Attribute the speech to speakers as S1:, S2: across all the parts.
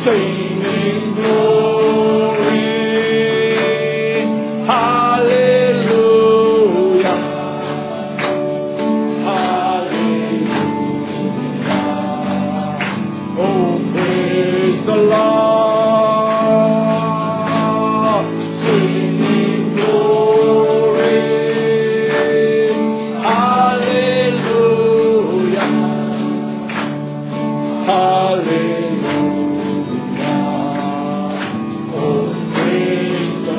S1: singing glory. Hallelujah. Hallelujah. Oh, praise the Lord. Singing glory. Hallelujah. Hallelujah. Oh, praise the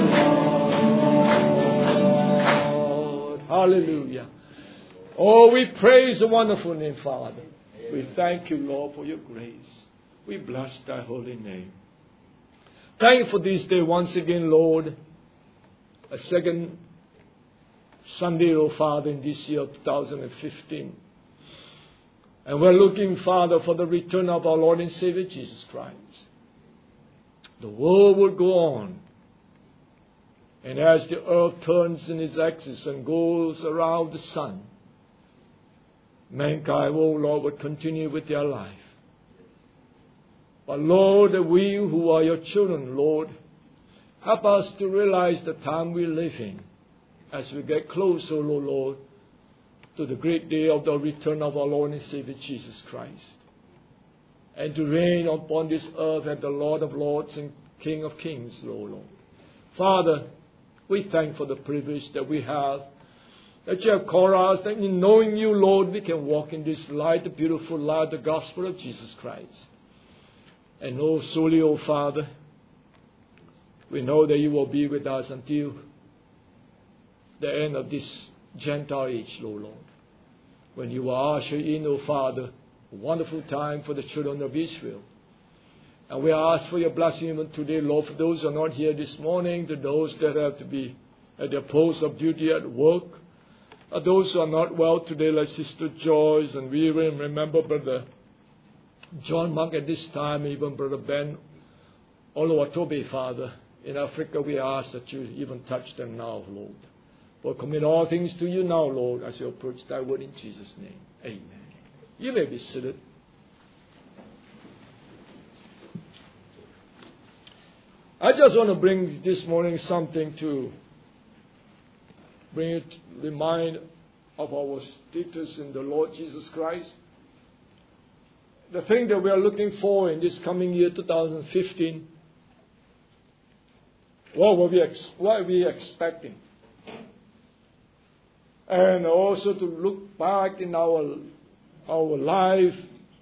S1: Lord. Hallelujah. Oh, we praise the wonderful name, Father. We thank you, Lord, for your grace. We bless thy holy name. Thank you for this day once again, Lord. A second Sunday, oh Father, in this year of 2015. And we're looking, Father, for the return of our Lord and Savior Jesus Christ. The world will go on. And as the earth turns in its axis and goes around the sun, mankind, oh Lord, will continue with their life. But Lord, we who are your children, Lord, help us to realize the time we live in as we get closer, oh Lord, to the great day of the return of our Lord and Savior Jesus Christ. And to reign upon this earth as the Lord of Lords and King of Kings, Lord. Father, we thank for the privilege that we have, that you have called us, that in knowing you, Lord, we can walk in this light, the beautiful light, the gospel of Jesus Christ. And oh, solely, oh Father, we know that you will be with us until the end of this Gentile age, Lord. When you will usher in, oh Father, a wonderful time for the children of Israel. And we ask for your blessing even today, Lord, for those who are not here this morning, to those that have to be at their post of duty at work, those who are not well today, like Sister Joyce, and we even remember Brother John Mark at this time, even Brother Ben Oluwatobe, Father. In Africa, we ask that you even touch them now, Lord. We'll commit all things to you now, Lord, as you approach thy word in Jesus' name. Amen. You may be seated. I just want to bring this morning something to bring it, remind of our status in the Lord Jesus Christ. The thing that we are looking for in this coming year, 2015, what are we expecting? And also to look back in our life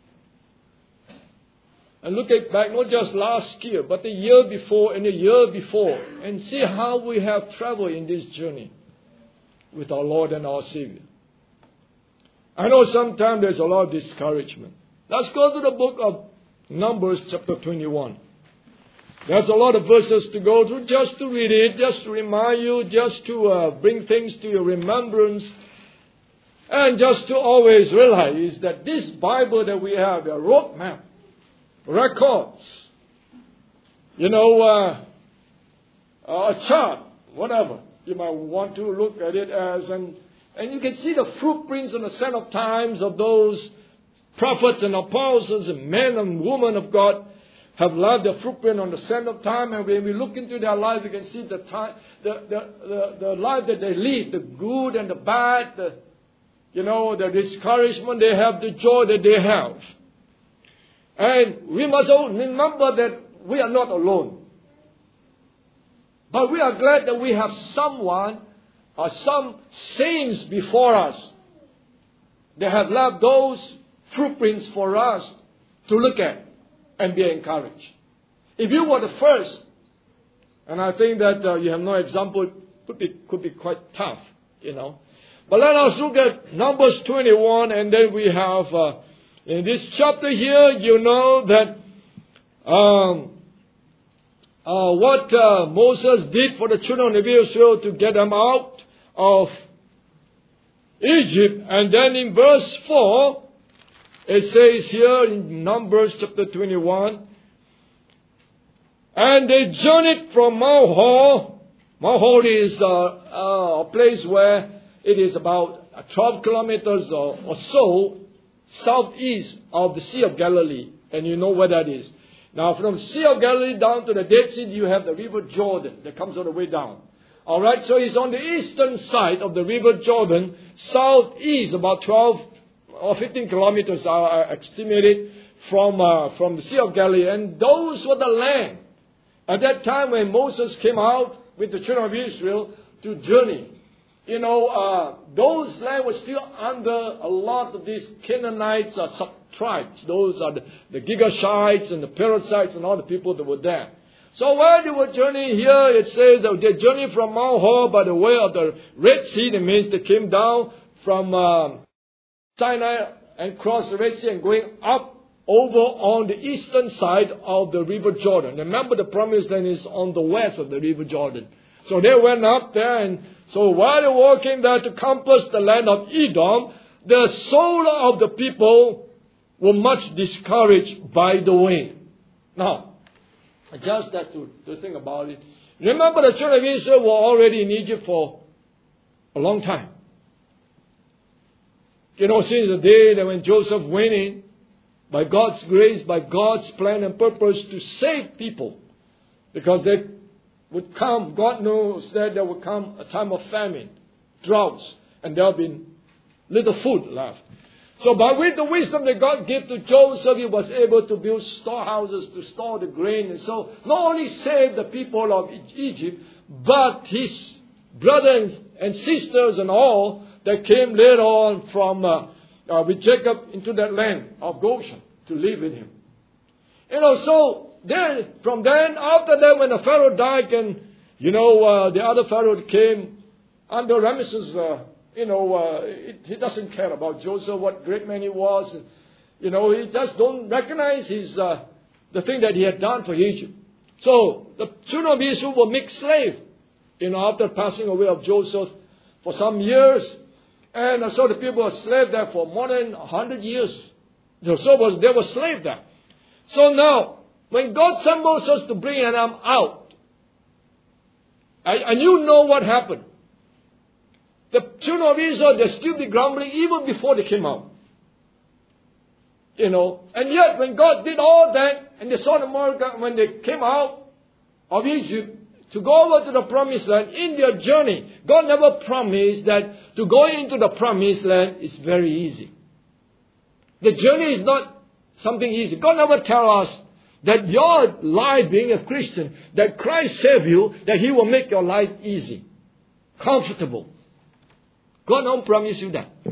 S1: and look back not just last year, but the year before and the year before, and see how we have traveled in this journey with our Lord and our Savior. I know sometimes there's a lot of discouragement. Let's go to the book of Numbers chapter 21. There's a lot of verses to go through, just to read it, just to remind you, just to bring things to your remembrance, and just to always realize that this Bible that we have, a roadmap, records, a chart, whatever you might want to look at it as, and you can see the footprints on the sand of times of those prophets and apostles and men and women of God have left their footprint on the sand of time, and when we look into their life, we can see the time, the life that they lead, the good and the bad, the discouragement they have, the joy that they have. And we must all remember that we are not alone. But we are glad that we have someone or some saints before us. They have left those footprints for us to look at and be encouraged. If you were the first, and I think that you have no example, could be quite tough, But let us look at Numbers 21, and then we have, in this chapter here, that what Moses did for the children of Israel to get them out of Egypt. And then in verse 4, it says here in Numbers chapter 21, and they journeyed from Mount Hor. Mount Hor is a place where it is about 12 kilometers or so southeast of the Sea of Galilee. And you know where that is. Now, from the Sea of Galilee down to the Dead Sea, you have the River Jordan that comes all the way down. All right, so it's on the eastern side of the River Jordan, southeast, about 12 or 15 kilometers are estimated from the Sea of Galilee. And those were the land at that time when Moses came out with the children of Israel to journey. Those land were still under a lot of these Canaanites sub-tribes. Those are the Girgashites and the Perizzites and all the people that were there. So while they were journeying here, it says that they journeyed from Mount Hor by the way of the Red Sea. That means they came down from Sinai and crossed the Red Sea and going up over on the eastern side of the River Jordan. Remember, the promised land is on the west of the River Jordan. So they went up there, and so while they were walking there to compass the land of Edom, the soul of the people were much discouraged by the way. Now, just that to think about it. Remember, the children of Israel were already in Egypt for a long time. Since the day that when Joseph went in, by God's grace, by God's plan and purpose to save people. Because they would come, God knows that there would come a time of famine, droughts, and there will be little food left. So with the wisdom that God gave to Joseph, he was able to build storehouses to store the grain. And so not only saved the people of Egypt, but his brothers and sisters and all that came later on from with Jacob into that land of Goshen to live with him. So then, from then, after that, when the Pharaoh died, and the other Pharaoh came under Ramesses. He doesn't care about Joseph, what great man he was. He just don't recognize the thing that he had done for Egypt. So the children of Israel were mixed slaves, after passing away of Joseph for some years. And so the people were slaves there for more than 100 years. They were slaves there. So now, when God sent Moses to bring them out, and you know what happened. The children of Israel, they still be grumbling even before they came out. And yet when God did all that, and they saw the miracle when they came out of Egypt to go over to the promised land, in their journey, God never promised that to go into the promised land is very easy. The journey is not something easy. God never tells us that your life being a Christian, that Christ saved you, that He will make your life easy, comfortable. God don't promise you that.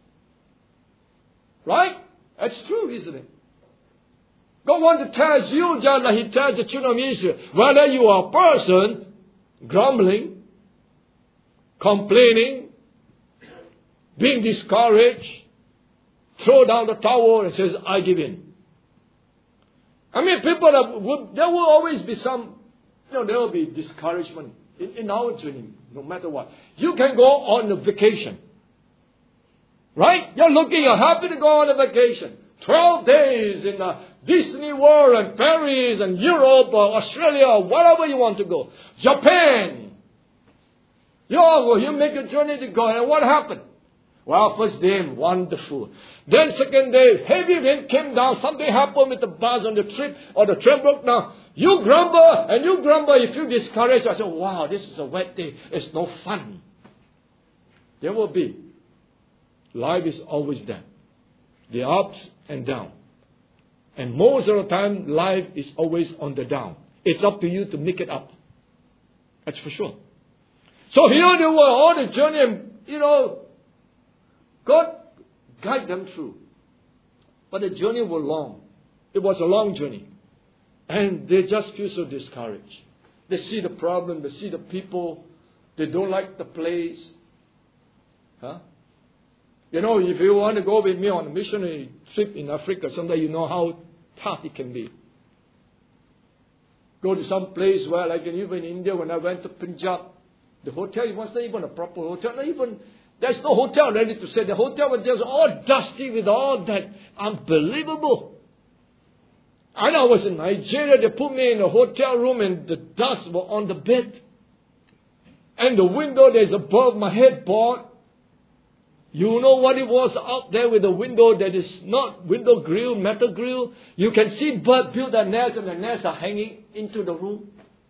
S1: Right? That's true, isn't it? God wants to test you just like He tells the children of Israel. Whether you are a person grumbling, complaining, being discouraged, throw down the towel and says, I give in. I mean, there will always be some, there will be discouragement in our journey, no matter what. You can go on a vacation. Right? You're happy to go on a vacation. 12 days in Disney World and Paris and Europe or Australia or wherever you want to go. Japan. You make a journey to go. And what happened? Well, first day, wonderful. Then second day, heavy rain came down. Something happened with the bus on the trip or the train broke down. You grumble and you grumble. You feel discouraged. I say, wow, this is a wet day. It's no fun. There will be. Life is always there. The ups and downs. And most of the time, life is always on the down. It's up to you to make it up. That's for sure. So here they were, all the journey, and, God guided them through. But the journey was long. It was a long journey. And they just feel so discouraged. They see the problem, they see the people, they don't like the place. If you want to go with me on a missionary trip in Africa, someday you know how tough it can be. Go to some place where, like even in India, when I went to Punjab, the hotel was not even a proper hotel. There's no hotel ready to stay. The hotel was just all dusty with all that. Unbelievable. And I was in Nigeria. They put me in a hotel room and the dust was on the bed. And the window that's above my headboard. You know what it was out there with a window that is not window grill, metal grill. You can see birds build their nests and the nests are hanging into the room.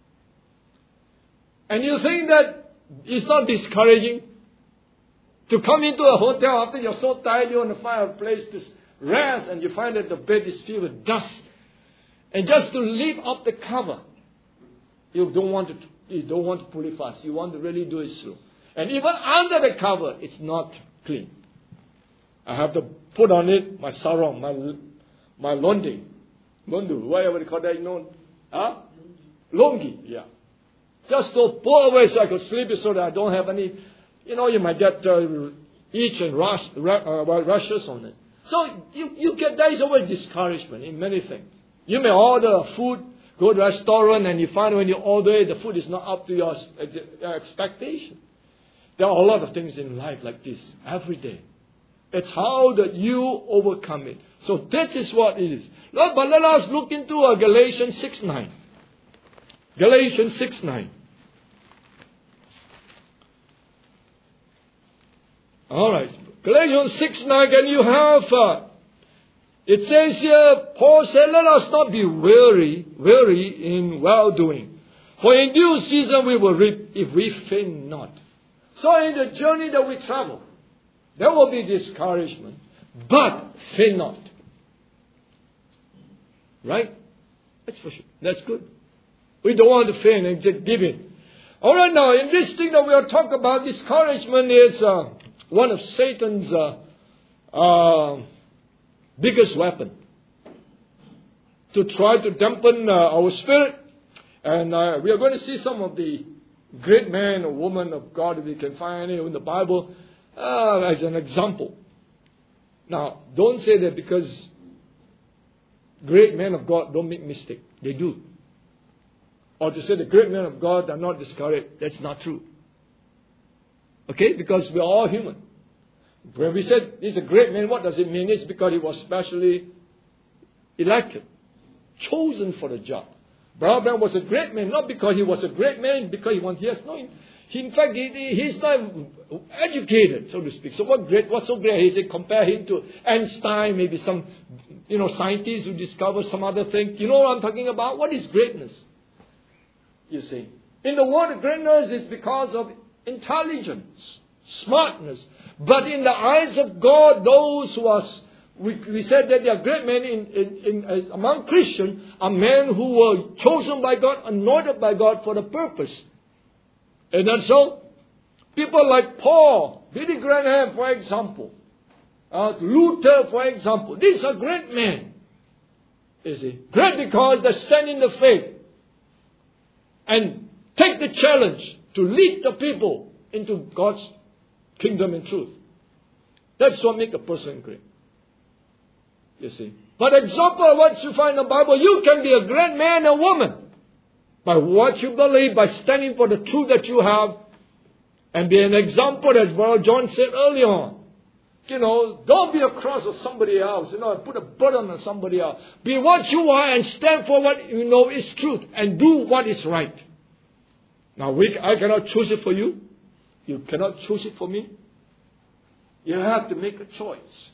S1: And you think that it's not discouraging to come into a hotel after you're so tired, you want to find a place to rest and you find that the bed is filled with dust. And just to lift up the cover, you don't want to pull it fast. You want to really do it slow. And even under the cover, it's not clean. I have to put on it my sarong, my londu, whatever they call that, you know. Huh? Longi, yeah. Just to pull away so I could sleep so that I don't have any, you might get itch and rashes on it. So you get, there is always discouragement in many things. You may order food, go to a restaurant, and you find when you order it, the food is not up to your expectation. There are a lot of things in life like this every day. It's how that you overcome it. So this is what it is. But let us look into Galatians 6:9. Galatians 6:9. All right. Galatians 6:9, and you have, it says here, Paul said, let us not be weary in well-doing. For in due season we will reap if we faint not. So in the journey that we travel, there will be discouragement, but faint not. Right? That's for sure. That's good. We don't want to faint and just give in. All right, now in this thing that we are talking about, discouragement is one of Satan's biggest weapon to try to dampen our spirit. And we are going to see some of the great men or women of God, if we can find any in the Bible, as an example. Now, don't say that because great men of God don't make mistakes. They do. Or to say the great men of God are not discouraged. That's not true. Okay? Because we are all human. When we said he's a great man, what does it mean? It's because he was specially elected, chosen for the job. Branham was a great man, not because he was a great man, because he has no. In fact, he's not educated, so to speak. So what's so great? He said, compare him to Einstein, maybe some, scientists who discover some other thing. You know what I'm talking about? What is greatness? You see, in the word greatness is because of intelligence, smartness. But in the eyes of God, those who are, we said that they are great men among Christians, are men who were chosen by God, anointed by God for the purpose. And then so, people like Paul, Billy Graham, for example, Luther, for example, these are great men. You see, great because they stand in the faith and take the challenge to lead the people into God's kingdom and truth. That's what makes a person great. You see. But example of what you find in the Bible, you can be a great man or woman by what you believe, by standing for the truth that you have, and be an example, as Brother John said earlier on. Don't be a cross of somebody else. Put a burden on somebody else. Be what you are and stand for what you know is truth and do what is right. Now, I cannot choose it for you. You cannot choose it for me. You have to make a choice.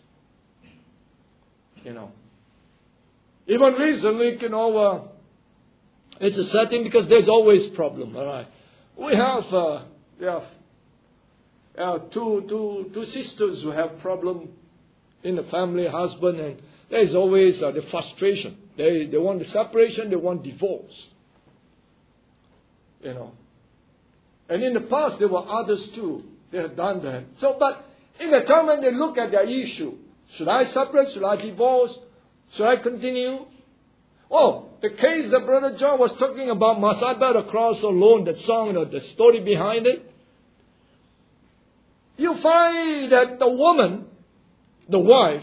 S1: Even recently, it's a sad thing because there's always problem. All right, we have two sisters who have problem in the family, husband, and there is always the frustration. They want the separation, they want divorce. And in the past there were others too. They have done that. So, but in the time when they look at their issue, should I separate? Should I divorce? Should I continue? Oh, the case that Brother John was talking about, must I bear the cross alone, that song, the story behind it. You find that the woman, the wife,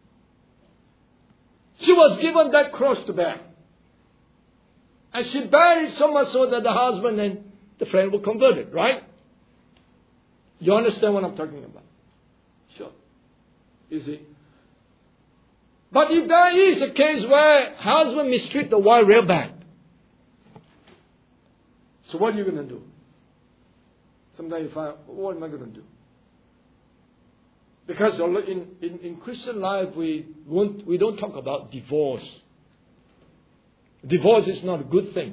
S1: she was given that cross to bear. And she bare it so much so that the husband and the friend were converted, right? You understand what I'm talking about? Sure. You see? But if there is a case where husband mistreat the wife real bad, so what are you going to do? Sometimes you find, what am I going to do? Because in Christian life, we don't talk about divorce. Divorce is not a good thing.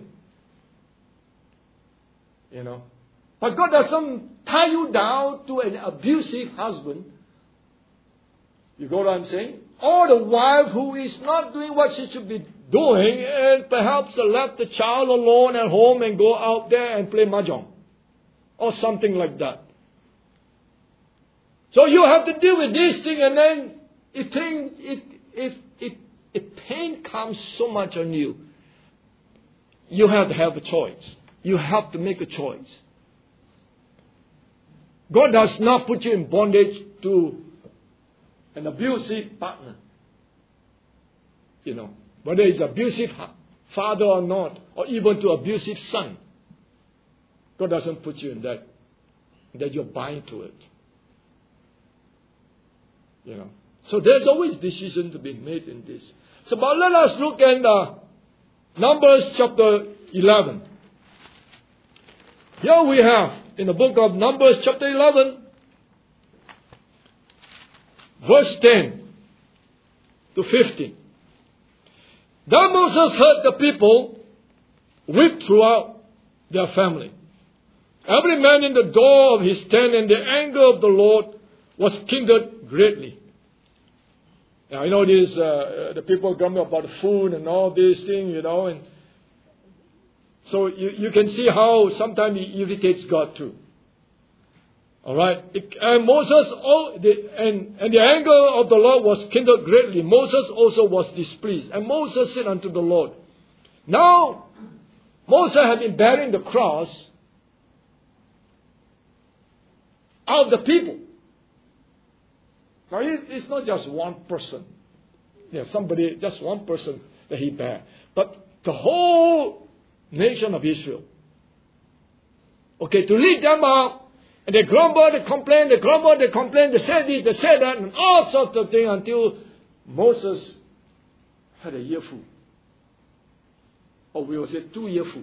S1: You know. But God doesn't tie you down to an abusive husband. You got what I'm saying? Or the wife who is not doing what she should be doing and perhaps left the child alone at home and go out there and play mahjong. Or something like that. So you have to deal with this thing, and then if pain comes so much on you, you have to have a choice. You have to make a choice. God does not put you in bondage to an abusive partner. You know, whether it's abusive father or not, or even to abusive son. God doesn't put you in that you're bound to it. You know. So there's always decision to be made in this. So but let us look at Numbers chapter 11. Here we have in the book of Numbers chapter 11, verse 10 to 15. Then Moses heard the people weep throughout their family. Every man in the door of his tent, and the anger of the Lord was kindled greatly. Now, you know, the people grumble about the food and all these things, you know, and so you can see how sometimes he irritates God too. All right, and Moses, and the anger of the Lord was kindled greatly. Moses also was displeased, and Moses said unto the Lord, now Moses had been bearing the cross of the people. Now, it's not just one person. Yeah, just one person that he bare. But the whole nation of Israel. Okay, to lead them up. And they grumble, they complain, they say this, they say that, and all sorts of things until Moses had a earful. Or we will say 2 earful.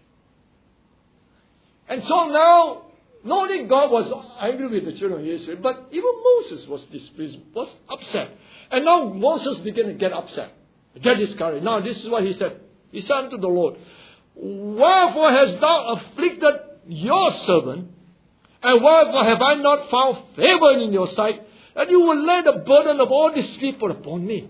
S1: And so now, not only God was angry with the children of Israel, but even Moses was displeased, was upset. And now Moses began to get upset, get discouraged. Now this is what he said. He said unto the Lord, wherefore hast thou afflicted your servant, and wherefore have I not found favor in your sight, that you will lay the burden of all these people upon me?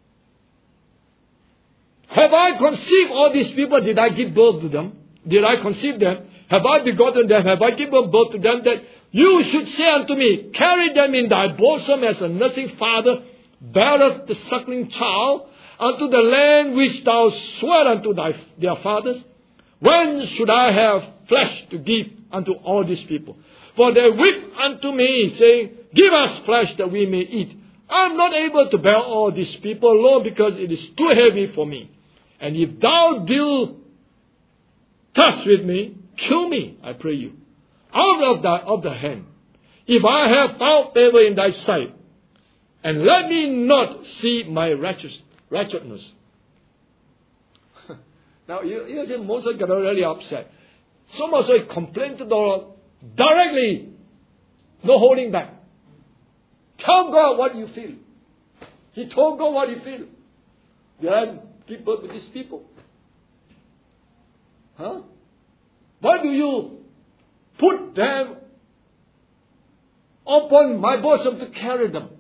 S1: Have I conceived all these people? Did I give birth to them? Did I conceive them? Have I begotten them? Have I given birth to them? That you should say unto me, carry them in thy bosom as a nursing father beareth the suckling child unto the land which thou sware unto their fathers. When should I have flesh to give unto all these people? For they weep unto me, saying, give us flesh that we may eat. I am not able to bear all these people alone, because it is too heavy for me. And if thou deal thus with me, kill me, I pray you, out of the hand, if I have found favor in thy sight, and let me not see my wretchedness. Now, you see, Moses got really upset. So much so he complained to the Lord directly, no holding back. Tell God what you feel. He told God what he feels. Did I give birth to these people? Huh? Why do you put them upon my bosom to carry them?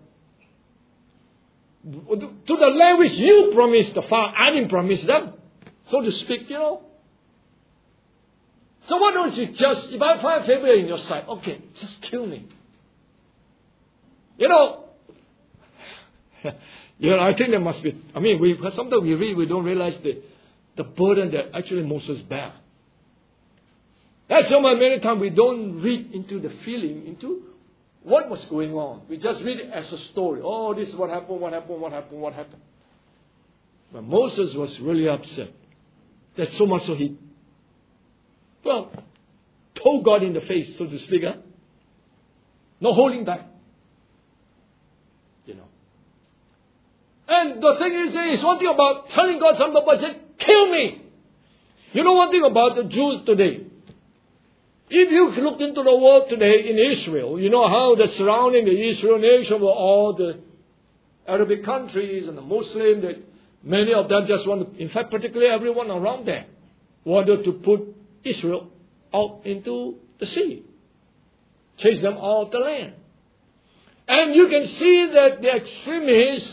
S1: To the land which you promised the Father, I didn't promise them, so to speak, you know. So why don't you just, if I find favor in your sight, okay, just kill me. You know, I think there must be, sometimes we read, we don't realize the burden that actually Moses bear. That's why many times we don't read into the feeling, into what was going on. We just read it as a story. Oh, this is what happened. But Moses was really upset. That's so much so he, told God in the face, so to speak. No holding back. You know. And the thing is, there is one thing about telling God something, but say, kill me. You know one thing about the Jews today? If you look into the world today in Israel, you know how the surrounding the Israel nation were all the Arabic countries and the Muslims, that many of them just want to, in fact, particularly everyone around there, wanted to put Israel out into the sea. Chase them out of the land. And you can see that the extremists,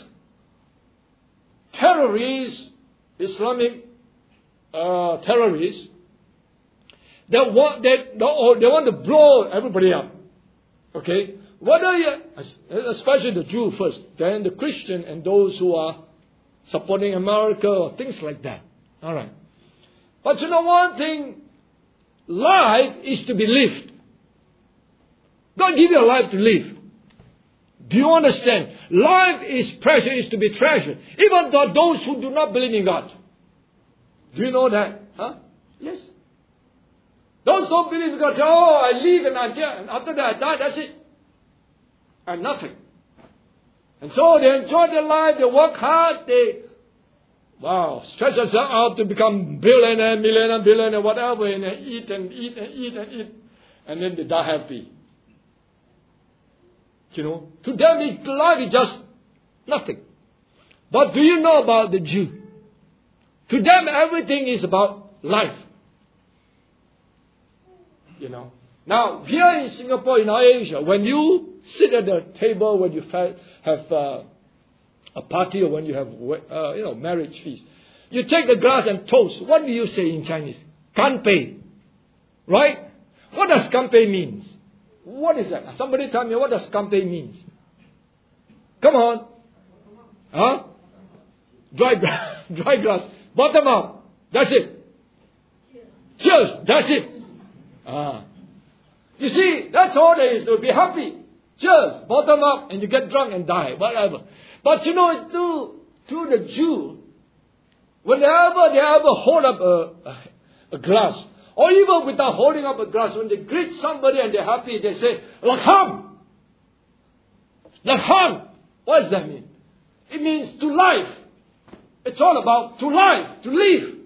S1: terrorists, Islamic terrorists, they want to blow everybody up. Okay? Especially the Jew first, then the Christian and those who are supporting America or things like that. All right. But you know one thing, life is to be lived. God give you a life to live. Do you understand? Life is precious, is to be treasured. Even though those who do not believe in God. Do you know that? Huh? Yes. Those who don't believe in God say, oh, I live and I die, and after that I die, that's it. And nothing. And so they enjoy their life, they work hard, they stretch themselves out to become billionaire, whatever, and they eat and eat and eat and eat. And then they die happy. You know, to them life is just nothing. But do you know about the Jew? To them everything is about life. You know. Now, here in Singapore, in Asia, when you sit at the table, when you have a party or when you have marriage feast, you take the glass and toast. What do you say in Chinese? Kanpei. Right? What does kanpei means? What is that? Somebody tell me what does kanpei means. Come on. Huh? Dry glass. Bottom up. That's it. Cheers. That's it. You see, that's all there is to be happy. Cheers. Bottom up and you get drunk and die. Whatever. But you know, to the Jew, whenever they ever hold up a glass, or even without holding up a glass, when they greet somebody and they're happy, they say, Lakham! Lakham! What does that mean? It means to life. It's all about to life, to live.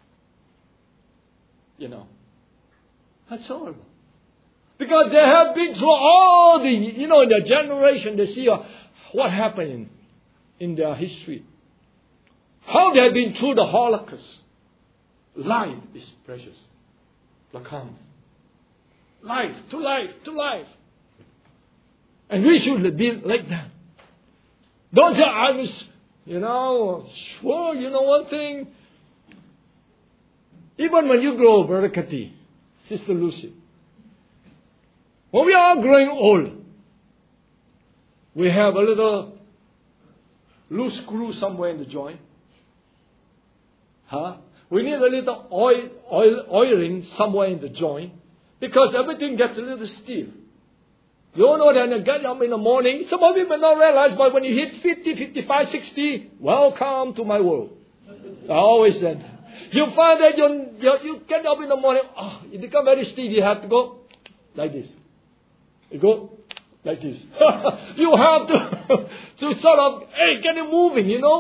S1: You know. That's all. Because they have been through all the, in their generation, they see what happened in their history. How they have been through the Holocaust. Life is precious. Lakham. Life, to life, to life. And we should be like that. Don't say, I was, sure, one thing. Even when you grow, Brother Kati, Sister Lucy, when we are growing old, we have a little loose screw somewhere in the joint. We need a little oiling somewhere in the joint because everything gets a little stiff. You know that when you get up in the morning, some of you may not realize, but when you hit 50, 55, 60, welcome to my world. I always said, you find that you get up in the morning, you become very stiff, you have to go like this. You go like this. You have to sort of, get it moving, You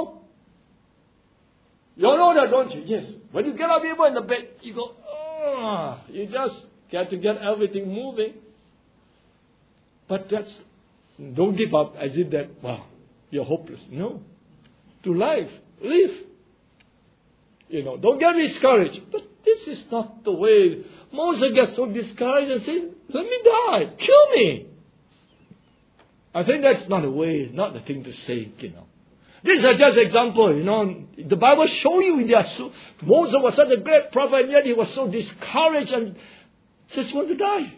S1: know that, don't you? Yes. When you get up even in the bed, you go, you just got to get everything moving. But don't give up as if that, you're hopeless. No. To life, live. Don't get discouraged. But this is not the way. Moses gets so discouraged and says, let me die. Kill me. I think that's not the way, not the thing to say, These are just examples, The Bible shows you Moses was such a great prophet, and yet he was so discouraged and just want to die.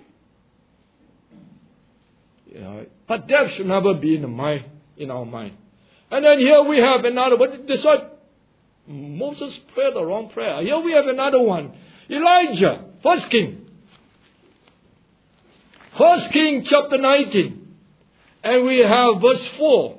S1: But death should never be in our mind. And then here we have another one. That's why Moses prayed the wrong prayer. Here we have another one. Elijah, 1 King. 1 King chapter 19. And we have verse 4.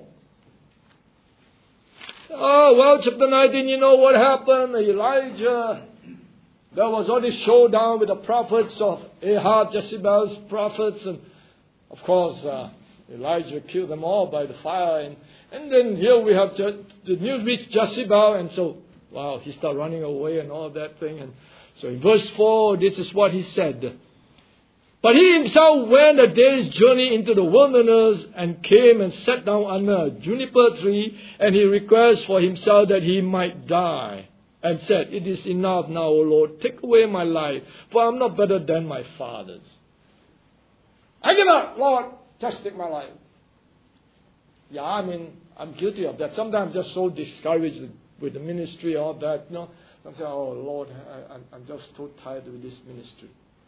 S1: Chapter 19, you know what happened? Elijah, there was all this showdown with the prophets of Ahab, Jezebel's prophets. And of course, Elijah killed them all by the fire. And then here we have the news reached Jezebel. And so, he started running away and all that thing. And so in verse 4, this is what he said. But he himself went a day's journey into the wilderness and came and sat down under a juniper tree, and he requested for himself that he might die, and said, "It is enough now, O Lord, take away my life, for I am not better than my fathers." I give up, Lord, just take my life. Yeah, I'm guilty of that. Sometimes I'm just so discouraged with the ministry, all that. I'm saying, "Oh Lord, I'm just so tired with this ministry."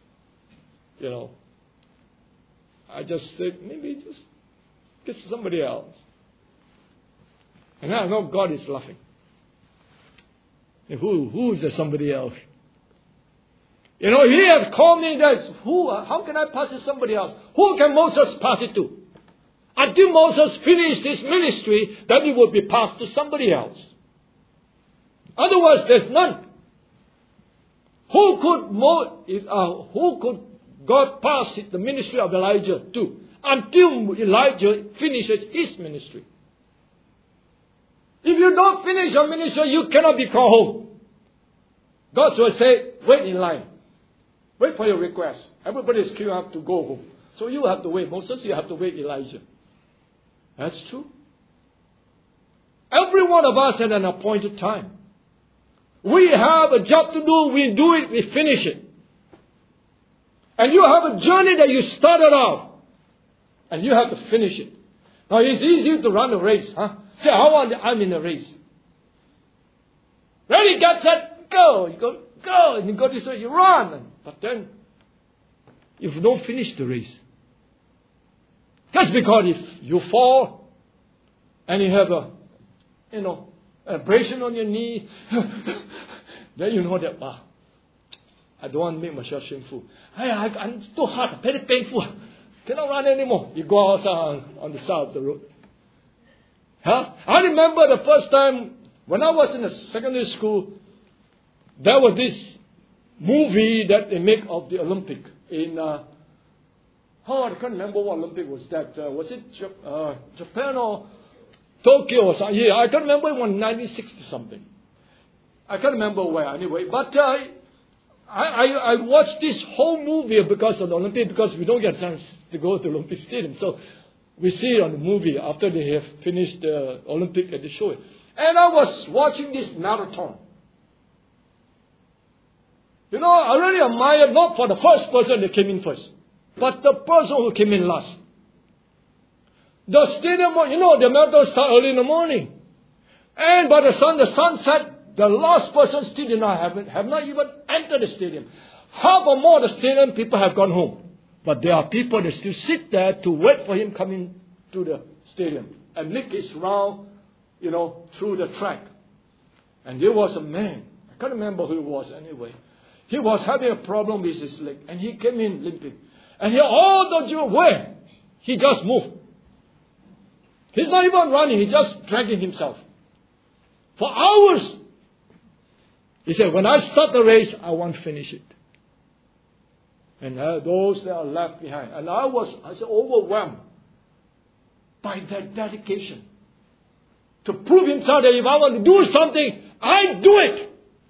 S1: I just said, maybe just get somebody else. And I know God is laughing. Who is the somebody else? He has called me. How can I pass it to somebody else? Who can Moses pass it to? Until Moses finished his ministry, then it would be passed to somebody else. Otherwise, there's none. Who could God pass the ministry of Elijah to until Elijah finishes his ministry? If you don't finish your ministry, you cannot be called home. God will say, wait in line. Wait for your request. Everybody is queuing up to go home. So you have to wait. Moses, you have to wait Elijah. That's true. Every one of us at an appointed time. We have a job to do. We do it. We finish it. And you have a journey that you started off. And you have to finish it. Now it's easy to run a race. Say, I'm in a race. Ready, get set, go. You go. And you go this way, you run. But then, if you don't finish the race, that's because if you fall and you have an abrasion on your knees, then you know that, I don't want to make myself shameful. It's too hard, very painful. Cannot run anymore. You go outside on the side of the road. I remember the first time when I was in a secondary school, there was this movie that they make of the Olympic in I can't remember what Olympic was that. Was it Japan or Tokyo or something? Yeah, I can't remember. It was 1960 something. I can't remember where anyway. But I watched this whole movie because of the Olympic, because we don't get a chance to go to the Olympic Stadium. So we see it on the movie after they have finished the Olympic and they show it. And I was watching this marathon. I really admired not for the first person that came in first, but the person who came in last. The stadium, the marathon starts early in the morning. And by the sun set, the last person still have not even entered the stadium. Half or more of the stadium people have gone home. But there are people that still sit there to wait for him coming to the stadium and make his round, through the track. And there was a man. I can't remember who it was anyway. He was having a problem with his leg. And he came in limping. And don't you where? He just moved. He's not even running. He's just dragging himself. For hours. He said, when I start the race, I want to finish it. And those that are left behind. And I was overwhelmed by that dedication. To prove himself that if I want to do something, I do it.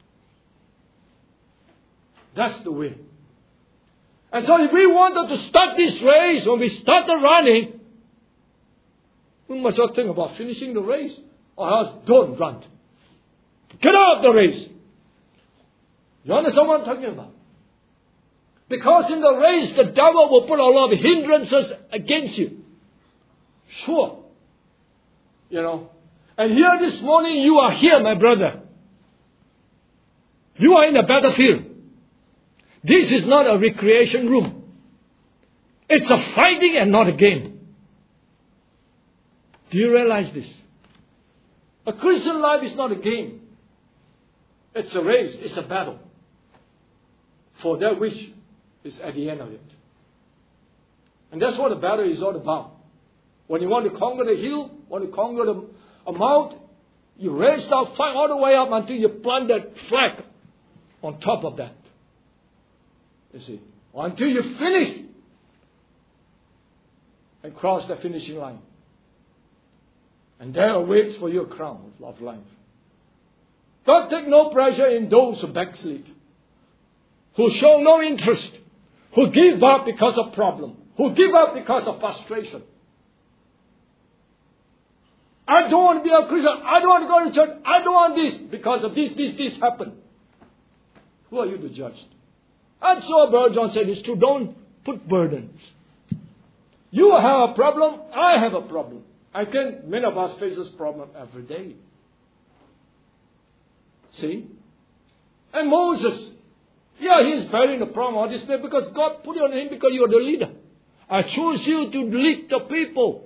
S1: That's the way. And so if we wanted to start this race, when we started running, we must not think about finishing the race. Or else don't run. Get out of the race. You understand what I'm talking about? Because in the race, the devil will put a lot of hindrances against you. Sure. And here this morning, you are here, my brother. You are in a battlefield. This is not a recreation room. It's a fighting and not a game. Do you realize this? A Christian life is not a game. It's a race. It's a battle. For that which is at the end of it. And that's what the battle is all about. When you want to conquer the hill, want to conquer a mount, you race up, fight all the way up until you plant that flag on top of that. You see, until you finish and cross the finishing line. And there awaits for you a crown of life. God take no pleasure in those who backslid, who show no interest, who give up because of problem, who give up because of frustration. I don't want to be a Christian. I don't want to go to church. I don't want this because of this happened. Who are you to judge? And so Brother John said it's true. Don't put burdens. You have a problem. I have a problem. Many of us face this problem every day. See? And Moses, he's bearing the problem on this place because God put it on him because you're the leader. I chose you to lead the people.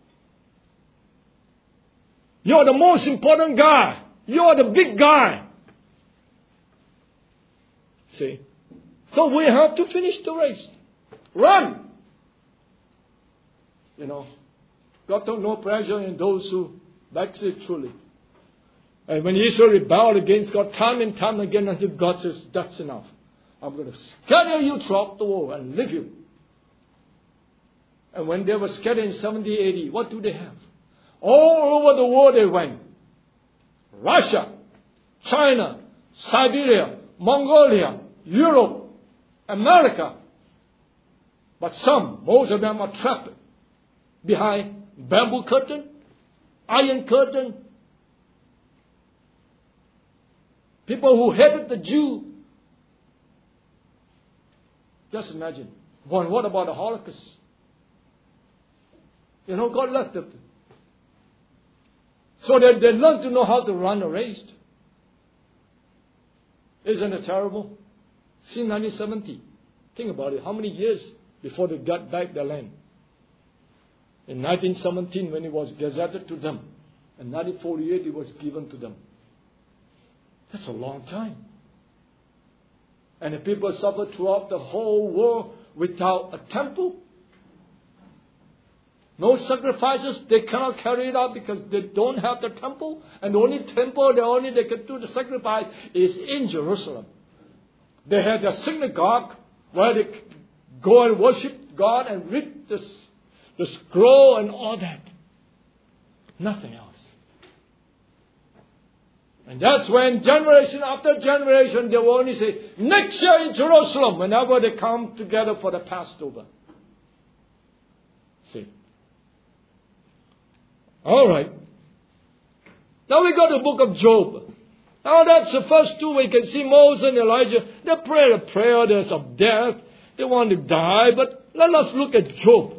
S1: You're the most important guy. You're the big guy. See? So we have to finish the race. Run! God took no pleasure in those who backslid truly. And when Israel rebelled against God time and time again until God says, that's enough. I'm going to scatter you throughout the world and leave you. And when they were scattered in 70 AD, what do they have? All over the world they went. Russia, China, Siberia, Mongolia, Europe, America. But most of them are trapped behind bamboo curtain, iron curtain. People who hated the Jew. Just imagine. What about the Holocaust? God left it. So they learned to know how to run a race. Isn't it terrible? Since 1970. Think about it. How many years before they got back their land? In 1917 when it was gazetted to them. In 1948 it was given to them. That's a long time. And the people suffered throughout the whole world without a temple. No sacrifices. They cannot carry it out because they don't have the temple. And the only temple they could do the sacrifice is in Jerusalem. They had their synagogue where they go and worship God and read the scroll and all that. Nothing else. And that's when generation after generation they will only say, next year in Jerusalem, whenever they come together for the Passover. See. All right. Now we got the book of Job. Now that's the first two. We can see Moses and Elijah. They pray a prayer. There's of death. They want to die. But let us look at Job.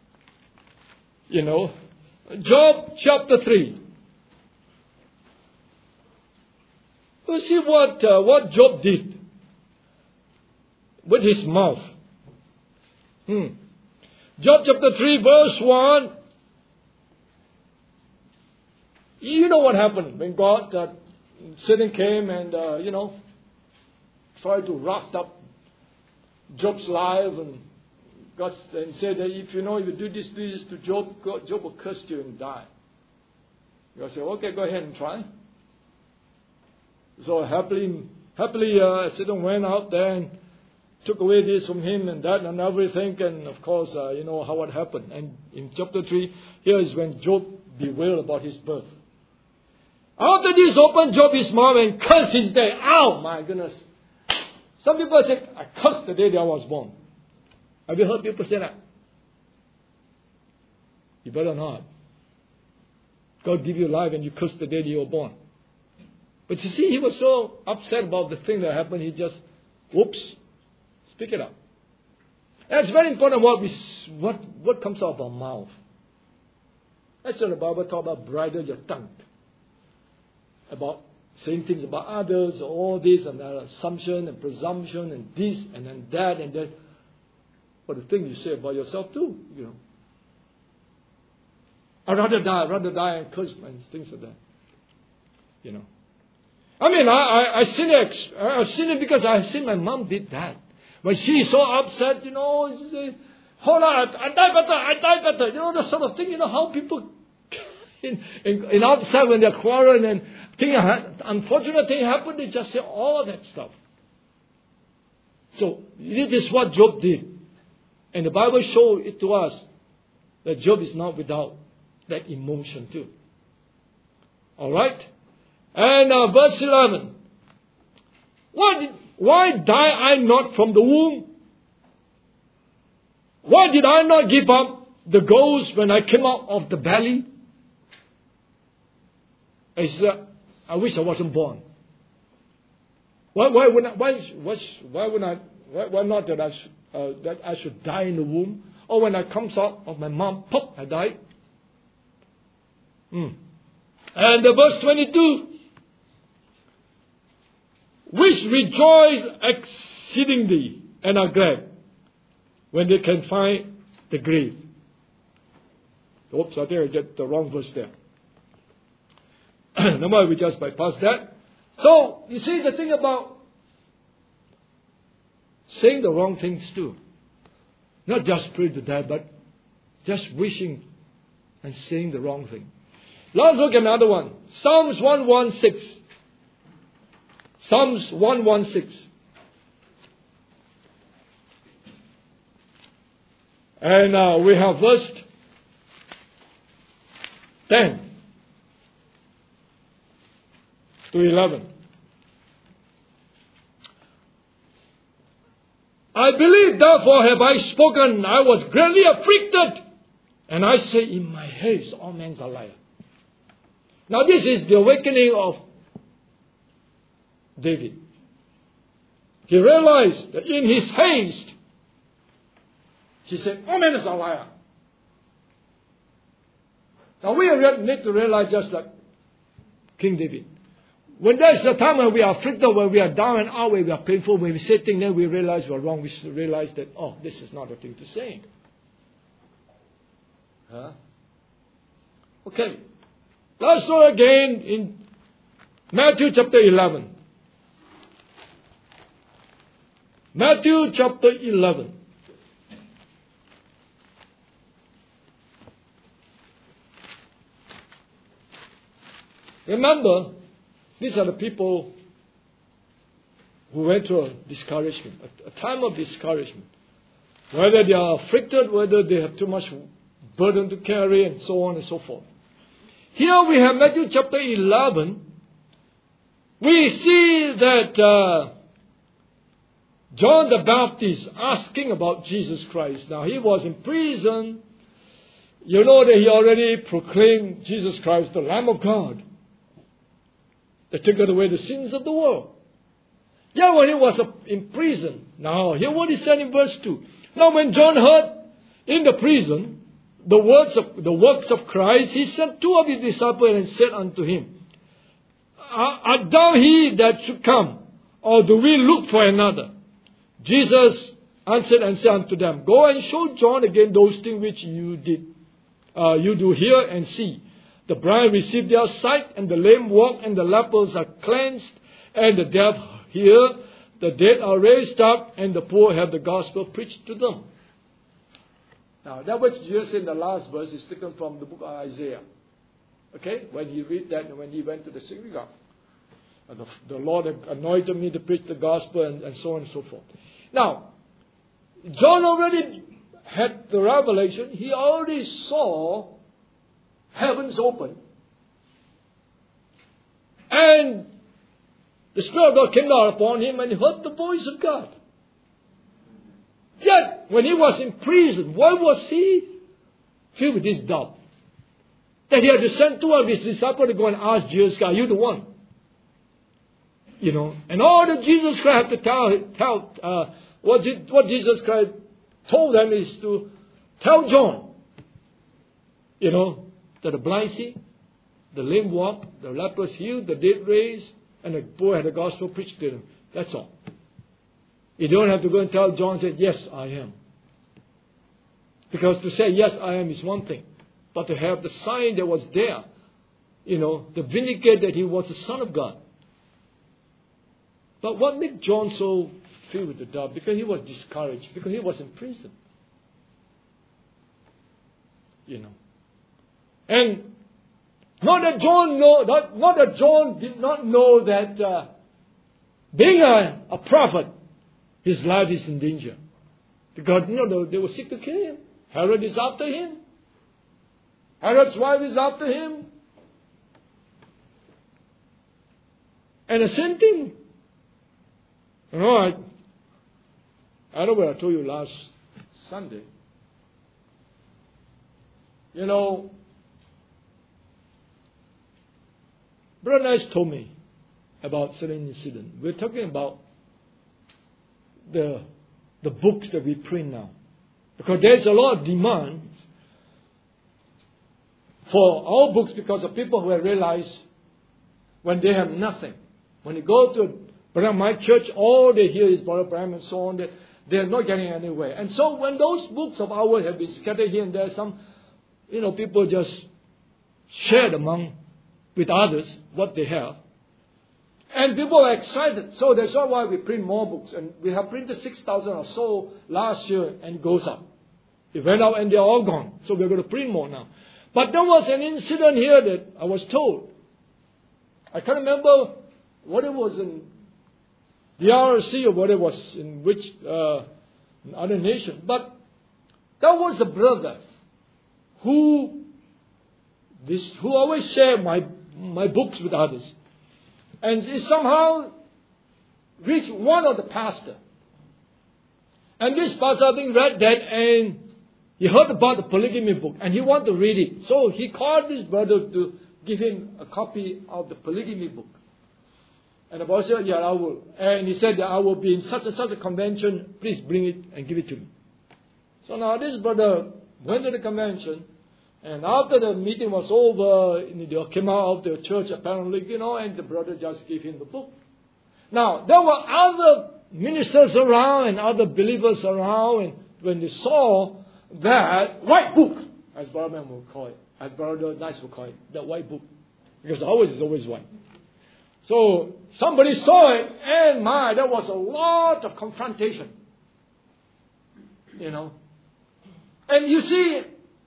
S1: Job chapter 3. We'll see what Job did with his mouth. Job chapter 3 verse 1. You know what happened when God, Satan came and, tried to rough up Job's life, and God said that if you do this to Job, Job will curse you and die. God said, okay, go ahead and try. So happily, Satan went out there and took away this from him and that and everything, and of course, how what happened. And in chapter 3, here is when Job bewailed about his birth. After this, opened Job his mouth and cursed his day. Oh my goodness. Some people say, I cursed the day that I was born. Have you heard people say that? You better not. God give you life and you curse the day that you were born. But you see, he was so upset about the thing that happened, he just, speak it up. And it's very important what comes out of our mouth. That's what the Bible talks about, bridle your tongue. About saying things about others, all this and that, assumption and presumption and this and then that and that. But the thing you say about yourself too, I'd rather die and curse and things like that. I mean, I seen it because I seen my mom did that. When she's so upset, she say, hold on, I die better. The sort of thing, how people in outside when they're quarreling and unfortunate thing happened, they just say all that stuff. So this is what Job did. And the Bible shows it to us that Job is not without that emotion too. Alright? And verse 11. Why die I not from the womb? Why did I not give up the ghost when I came out of the belly? I said, I wish I wasn't born. Why not that I should die in the womb? Or when I comes out of my mom, pop, I died. And the verse 22, which rejoice exceedingly and are glad when they can find the grave. Oops, I think I get the wrong verse there. No matter, we just bypass that. So, you see the thing about saying the wrong things too. Not just pray to die, but just wishing and saying the wrong thing. Let's look at another one. Psalms 116. Psalms 116. And we have verse 10 to 11. I believe, therefore have I spoken, I was greatly afflicted. And I say in my haste, all men are liars. Now this is the awakening of David. He realized that in his haste, he said, all men are liars. Now we need to realize just like King David. When there's a time when we are afflicted, when we are down and out, when we are painful, when we say things, then we realize we're wrong. We realize that, oh, this is not a thing to say. Okay. Let's go again in Matthew chapter 11. Matthew chapter 11. Remember, these are the people who went through a discouragement, a time of discouragement. Whether they are afflicted, whether they have too much burden to carry, and so on and so forth. Here we have Matthew chapter 11. We see that John the Baptist asking about Jesus Christ. Now he was in prison. You know that he already proclaimed Jesus Christ, the Lamb of God, that took away the sins of the world. Yeah, when he was in prison. Now, hear what he said in verse 2. Now, when John heard in the prison the works of Christ, he sent two of his disciples and said unto him, art thou he that should come, or do we look for another? Jesus answered and said unto them, go and show John again those things which you do hear and see. The blind receive their sight, and the lame walk, and the lepers are cleansed, and the deaf hear, the dead are raised up, and the poor have the gospel preached to them. Now, that what Jesus said in the last verse is taken from the book of Isaiah. Okay? When he read that, and when he went to the synagogue. The Lord anointed me to preach the gospel, and so on and so forth. Now, John already had the revelation. He already saw heavens open. And the Spirit of God came down upon him, and he heard the voice of God. Yet, when he was in prison, why was he filled with this doubt? That he had to send two of his disciples to go and ask Jesus, are you the one? You know, and all that Jesus Christ had to tell what Jesus Christ told them is to tell John, you know, that the blind see, the lame walk, the lepers healed, the dead raised, and the poor had the gospel preached to them. That's all. You don't have to go and tell John, say, yes, I am. Because to say, yes, I am is one thing. But to have the sign that was there, you know, to vindicate that he was the Son of God. But what made John so filled with the doubt? Because he was discouraged. Because he was in prison. You know. And not that John did not know that being a prophet, his life is in danger. Because they were seek to kill him. Herod is after him. Herod's wife is after him. And the same thing. You know, I know what I told you last Sunday. You know, Brother Nice told me about certain incident. We're talking about the books that we print now. Because there's a lot of demands for our books because of people who have realized when they have nothing. When you go to my church, all they hear is Brother Branham and so on, that they're not getting anywhere. And so when those books of ours have been scattered here and there, some, people just shared with others what they have. And people are excited. So that's why we print more books. And we have printed 6,000 or so last year and it goes up. It went out and they're all gone. So we're going to print more now. But there was an incident here that I was told. I can't remember what it was in the RC or what it was in which other nation. But there was a brother who always shared my books with others. And he somehow reached one of the pastor. And this pastor, I think, read that and he heard about the polygamy book and he wanted to read it. So he called this brother to give him a copy of the polygamy book. And the boss said, yeah, I will. And he said, I will be in such and such a convention. Please bring it and give it to me. So now this brother went to the convention. And after the meeting was over, they came out of the church apparently, and the brother just gave him the book. Now, there were other ministers around and other believers around. And when they saw that white book, as Brother Man will call it, as Brother Nice will call it, that white book. Because ours is always white. So somebody saw it, and there was a lot of confrontation. And you see,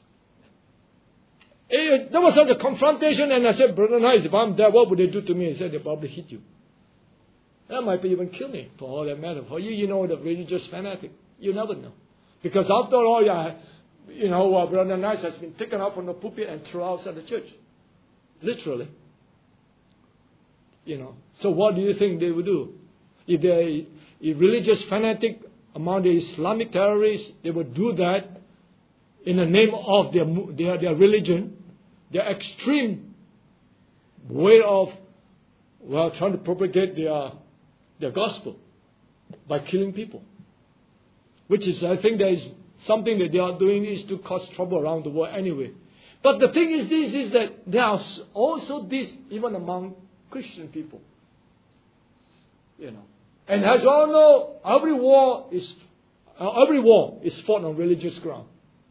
S1: there was such a confrontation, and I said, Brother Nice, if I'm there, what would they do to me? He said, they'll probably hit you. That might even kill me, for all that matter. For you, the religious fanatic. You never know. Because after all, Brother Nice has been taken out from the pulpit and thrown outside the church. Literally. So what do you think they would do? If religious fanatic among the Islamic terrorists, they would do that in the name of their religion, their extreme way of, trying to propagate their gospel by killing people. Which is, I think there is something that they are doing is to cause trouble around the world anyway. But the thing is that there are also this even among Christian people. And as you all know, every war is fought on religious ground.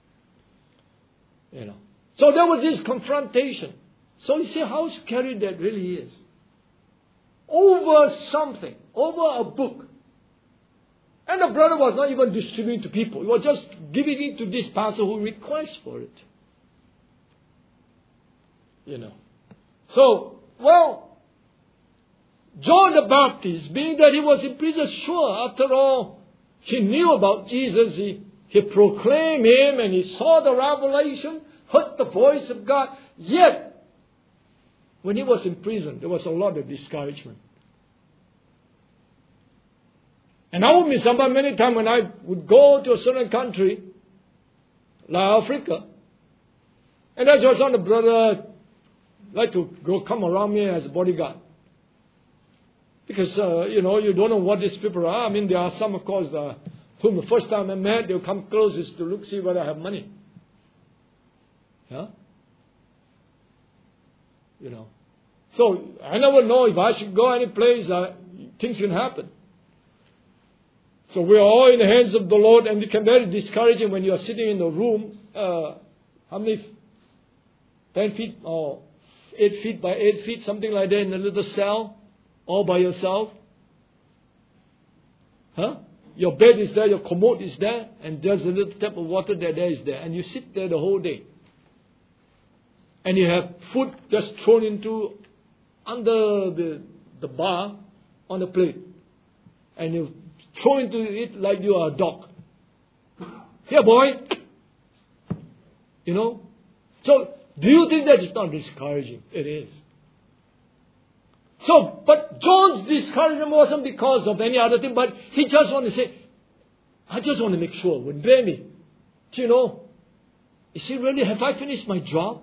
S1: So there was this confrontation. So you see how scary that really is. Over something, over a book. And the brother was not even distributing to people. He was just giving it to this pastor who requests for it. So, John the Baptist, being that he was in prison, sure, after all, he knew about Jesus. He proclaimed him and he saw the revelation, heard the voice of God. Yet, when he was in prison, there was a lot of discouragement. And I would miss somebody many times when I would go to a certain country, like Africa, and that's why some of the brother like to come around me as a bodyguard. Because, you don't know what these people are. I mean, there are some, of course, whom the first time I met, they'll come closest to see whether I have money. Yeah? So, I never know if I should go any place, things can happen. So we are all in the hands of the Lord, and it can be very discouraging when you are sitting in a room, how many, 10 feet or 8 feet by 8 feet, something like that, in a little cell, all by yourself. Your bed is there, your commode is there, and there's a little tap of water that there is there, and you sit there the whole day. And you have food just thrown into under the bar on the plate, and you throw into it like you are a dog. Here, boy. So, do you think that is not discouraging? It is. So, but John's discouragement wasn't because of any other thing, but he just wanted to say, I just want to make sure, when Benny, Is it really, have I finished my job?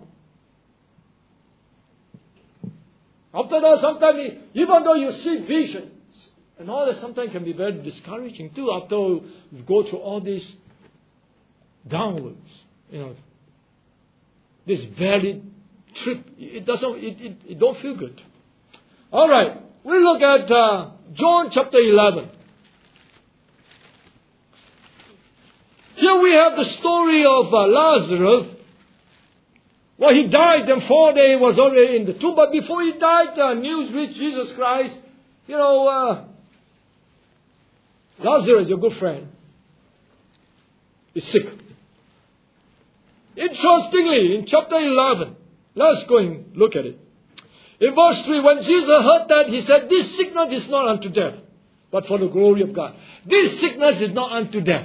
S1: After that, sometimes, even though you see visions and all that, sometimes can be very discouraging too. After you go through all this downwards, this valley trip, it don't feel good. All right, we look at John chapter 11. Here we have the story of Lazarus. Well, he died, and 4 days was already in the tomb. But before he died, news reached Jesus Christ. Lazarus, your good friend, is sick. Interestingly, in chapter 11, let's go and look at it. In verse 3, when Jesus heard that, he said, this sickness is not unto death, but for the glory of God. This sickness is not unto death.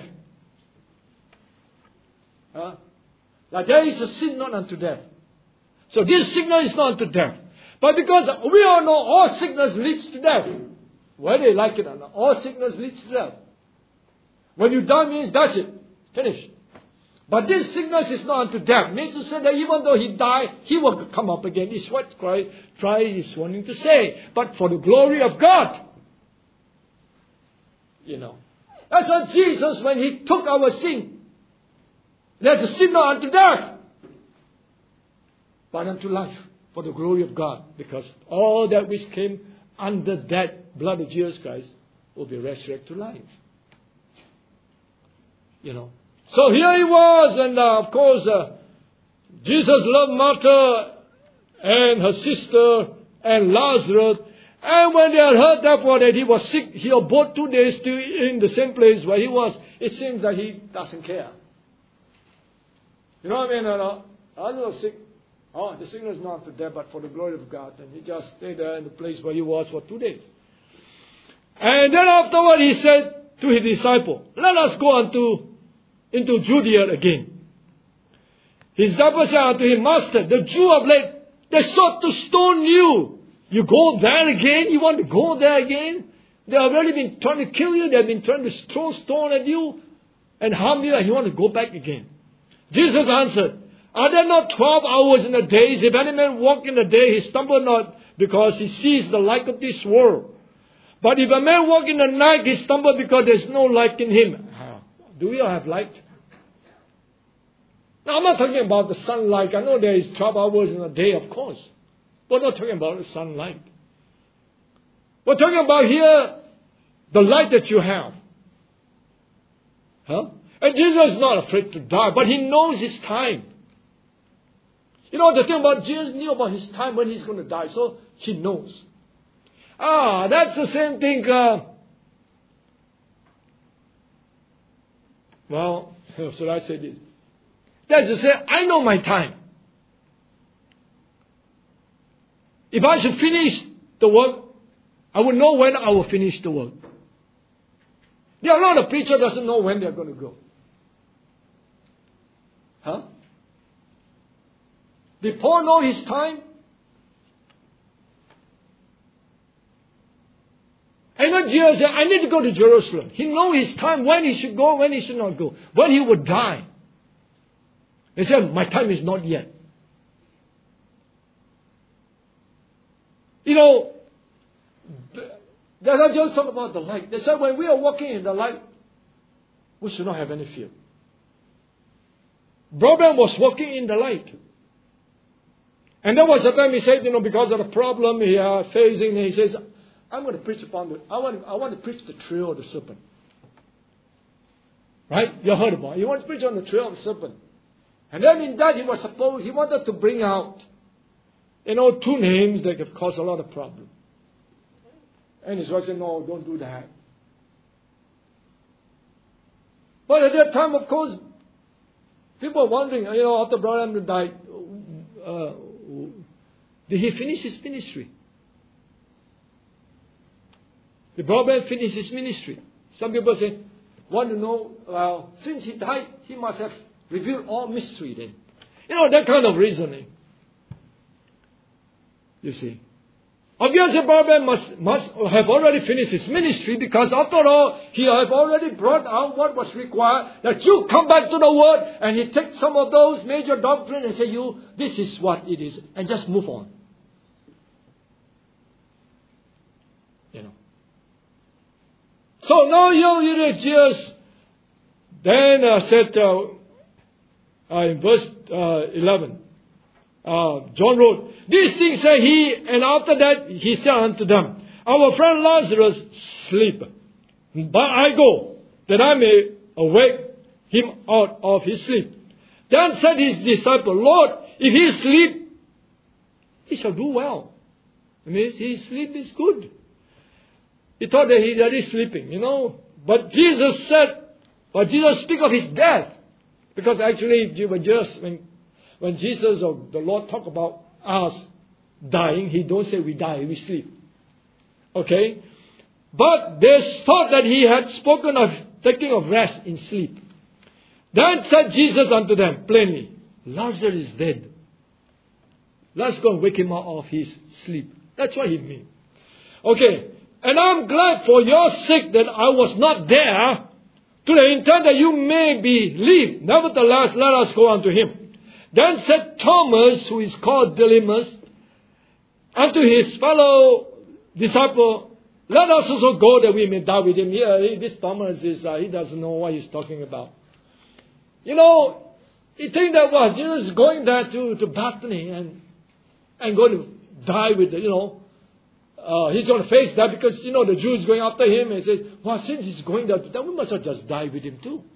S1: Like there is a sin not unto death. So this sickness is not unto death. But because we all know all sickness leads to death. Whether you like it or not, all sickness leads to death. When you die means that's it. Finished. But this sickness is not unto death. Means to say that even though he died, he will come up again. Is what Christ is wanting to say. But for the glory of God. That's why Jesus, when he took our sin, let the sin not unto death, but unto life, for the glory of God. Because all that which came under that blood of Jesus Christ will be resurrected to life. So here he was, and of course, Jesus loved Martha and her sister and Lazarus. And when they had heard therefore that he was sick, he abode 2 days still in the same place where he was. It seems that he doesn't care. You know what I mean? Lazarus was sick. Oh, the sickness is not to death, but for the glory of God. And he just stayed there in the place where he was for 2 days. And then afterward he said to his disciple, let us go into Judea again. His disciples said unto him, Master, the Jews of late, they sought to stone you. You go there again? You want to go there again? They have already been trying to kill you. They have been trying to throw stone at you and harm you, and you want to go back again. Jesus answered, are there not 12 hours in a day? If any man walk in the day, he stumble not, because he sees the light of this world. But if a man walk in the night, he stumble because there is no light in him. Do we all have light? Now, I'm not talking about the sunlight. I know there is 12 hours in a day, of course. We're not talking about the sunlight. We're talking about here the light that you have. And Jesus is not afraid to die, but he knows his time. The thing about Jesus knew about his time when he's going to die, so he knows. That's the same thing. Should I say this? That's to say, I know my time. If I should finish the work, I would know when I will finish the work. There are a lot of preachers doesn't know when they're going to go. Did Paul know his time? And then Jesus said, I need to go to Jerusalem. He knows his time, when he should go, when he should not go, when he would die. He said, my time is not yet. That's not just talk about the light. They said when we are walking in the light, we should not have any fear. Abraham was walking in the light. And there was a time he said, because of the problem he is facing, he says, I'm going to preach upon I want to preach the trail of the serpent. Right? You heard about it. He wants to preach on the trail of the serpent. And then in that he wanted to bring out, 2 names that have caused a lot of problem. And his wife said, no, don't do that. But at that time, of course, people are wondering, after Brother died, did he finish his ministry? Did Brother finish his ministry? Some people want to know, since he died, he must have revealed all mystery then. That kind of reasoning. You see. Obviously, Barnabas must have already finished his ministry, because after all, he have already brought out what was required, that you come back to the Word, and he takes some of those major doctrines and say, this is what it is, and just move on. So now you just, then said in verse 11, John wrote, these things said he, and after that he said unto them, our friend Lazarus sleep, but I go, that I may awake him out of his sleep. Then said his disciple, Lord, if he sleep, he shall do well. That means his sleep is good. He thought that he is sleeping, But Jesus speak of his death. Because actually, when Jesus or the Lord talk about us dying, he don't say we die, we sleep. Okay? But they thought that he had spoken of taking of rest in sleep. Then said Jesus unto them plainly, Lazarus is dead. Let's go and wake him out of his sleep. That's what he means. Okay. And I'm glad for your sake that I was not there, to the intent that you may believe. Nevertheless, let us go unto him. Then said Thomas, who is called Didymus, unto his fellow disciple, let us also go that we may die with him. Here, this Thomas he doesn't know what he's talking about. He think that Jesus is going there to Bethany and going to die with he's going to face that, because, the Jews going after him and say, since he's going there, then we must not just die with him too.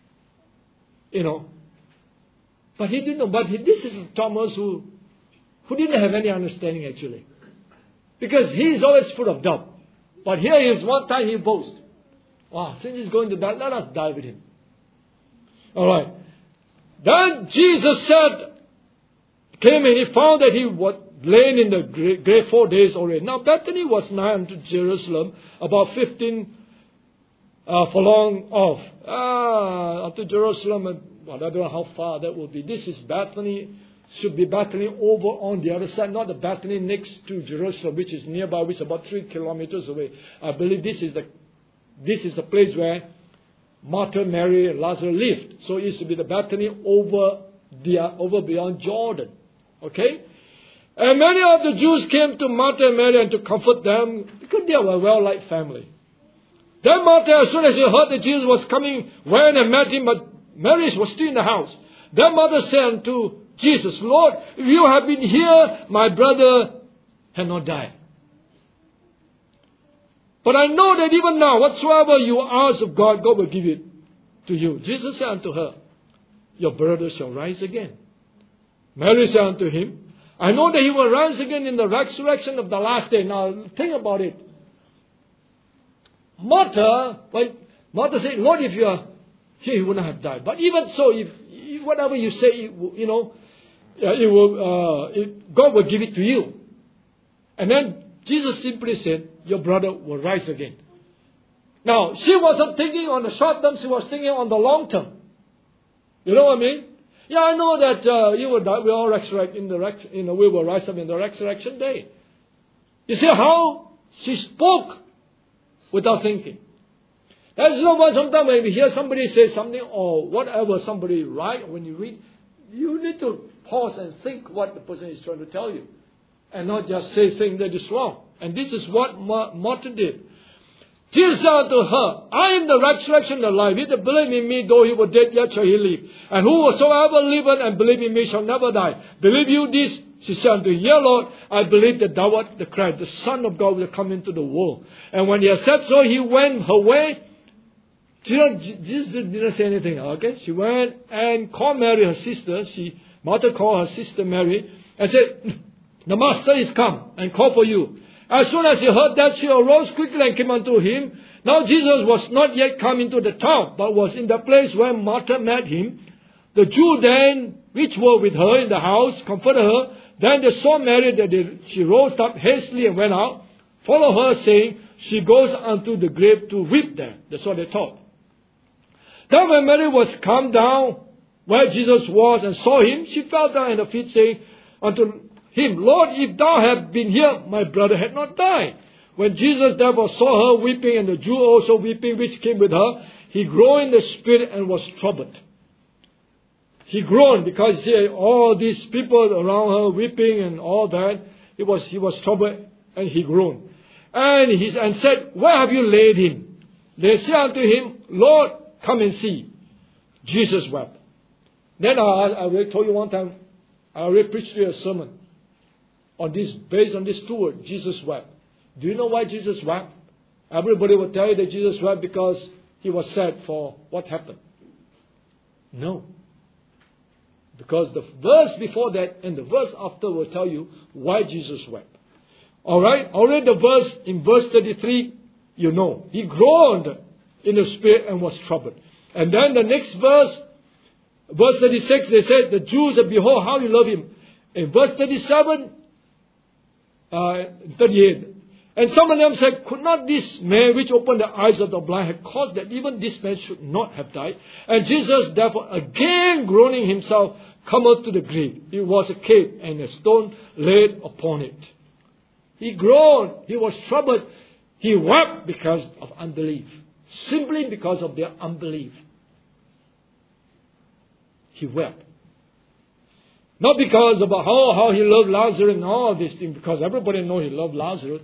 S1: But he didn't know. But this is Thomas who didn't have any understanding actually. Because he is always full of doubt. But here he is, one time he boasts. Since he's going to die, let us die with him. Alright. Then Jesus came and he found that he was lain in the grave 4 days already. Now Bethany was nigh unto Jerusalem, about 15 furlong off. Unto Jerusalem, I don't know how far that will be. This is Bethany, should be Bethany over on the other side, not the Bethany next to Jerusalem, which is nearby, which is about 3 kilometers away. I believe this is the place where Martha, Mary, and Lazarus lived. So it used to be the Bethany over beyond Jordan. Okay? And many of the Jews came to Martha and Mary and to comfort them, because they were a well-liked family. Then Martha, as soon as she heard that Jesus was coming, went and met him, but Mary was still in the house. Then Martha said unto Jesus, Lord, if you had been here, my brother had not died. But I know that even now, whatsoever you ask of God, God will give it to you. Jesus said unto her, your brother shall rise again. Mary said unto him, I know that he will rise again in the resurrection of the last day. Now, think about it. Martha said, Lord, if you are here, he wouldn't have died. But even so, if whatever you say, God will give it to you. And then Jesus simply said, your brother will rise again. Now, she wasn't thinking on the short term, she was thinking on the long term. You know what I mean? Yeah, I know that you will die. We all resurrect we will rise up in the resurrection day. You see how she spoke without thinking. That's why sometimes when we hear somebody say something or whatever somebody write, when you read, you need to pause and think what the person is trying to tell you, and not just say things that is wrong. And this is what Martha did. Jesus said unto her, I am the resurrection and the life. He that believe in me, though he were dead, yet shall he live. And whosoever liveth and believe in me shall never die. Believe you this? She said unto him, Yea, Lord, I believe that thou art the Christ, the Son of God, will come into the world. And when he had said so, he went her way. Jesus didn't say anything. Okay, she went and called Mary, her sister. Martha called her sister Mary and said, the master is come and called for you. As soon as she heard that, she arose quickly and came unto him. Now Jesus was not yet come into the town, but was in the place where Martha met him. The Jew then, which were with her in the house, comforted her. Then they saw Mary, that she rose up hastily and went out, followed her, saying, she goes unto the grave to weep there. That's what they thought. Then when Mary was come down where Jesus was and saw him, she fell down at the feet, saying unto him, Lord, if thou had been here, my brother had not died. When Jesus therefore saw her weeping, and the Jew also weeping, which came with her, he groaned in the spirit and was troubled. He groaned because all these people around her weeping and all that. He was troubled, and he groaned. And said, where have you laid him? They said unto him, Lord, come and see. Jesus wept. Then I already told you one time, I already preached to you a sermon on this, based on this two words, Jesus wept. Do you know why Jesus wept? Everybody will tell you that Jesus wept because he was sad for what happened. No. Because the verse before that and the verse after will tell you why Jesus wept. Alright? Already the verse, in verse 33, you know. He groaned in the spirit and was troubled. And then the next verse, verse 36, they said, the Jews said, behold, how you love him. In verse 37, 38, and some of them said, could not this man which opened the eyes of the blind have caused that even this man should not have died? And Jesus, therefore, again groaning himself, cometh to the grave. It was a cave, and a stone laid upon it. He groaned. He was troubled. He wept because of unbelief. Simply because of their unbelief. He wept. Not because of how he loved Lazarus and all these things, because everybody knows he loved Lazarus.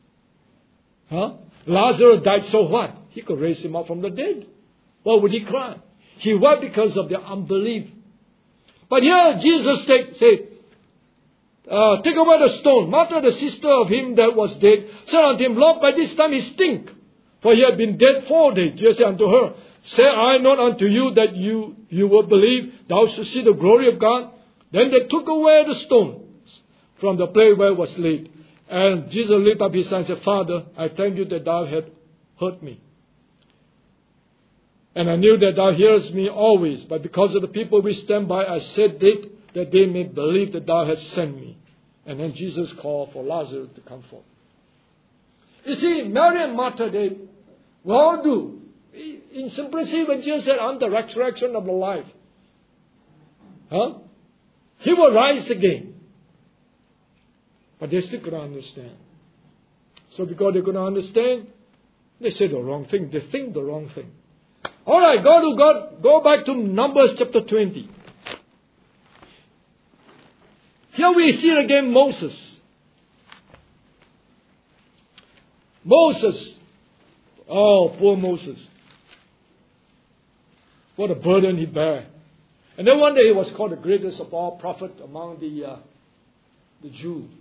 S1: Lazarus died, so what? He could raise him up from the dead. Why would he cry? He wept because of their unbelief. But here Jesus said, take away the stone. Martha, the sister of him that was dead, said unto him, Lord, by this time he stink, for he had been dead 4 days. Jesus said unto her, say I not unto you that you will believe, thou shalt see the glory of God? Then they took away the stones from the place where it was laid. And Jesus lifted up his hand and said, Father, I thank you that thou hast heard me. And I knew that thou hearest me always, but because of the people which stand by, I said it, that they may believe that thou hast sent me. And then Jesus called for Lazarus to come forth. You see, Mary and Martha, they will all do. In simplicity, when Jesus said, I'm the resurrection of the life. He will rise again. But they still couldn't understand. So because they couldn't understand, they say the wrong thing. They think the wrong thing. Alright, go back to Numbers chapter 20. Here we see again Moses. Moses. Oh, poor Moses. What a burden he bare. And then one day he was called the greatest of all prophets among the Jews.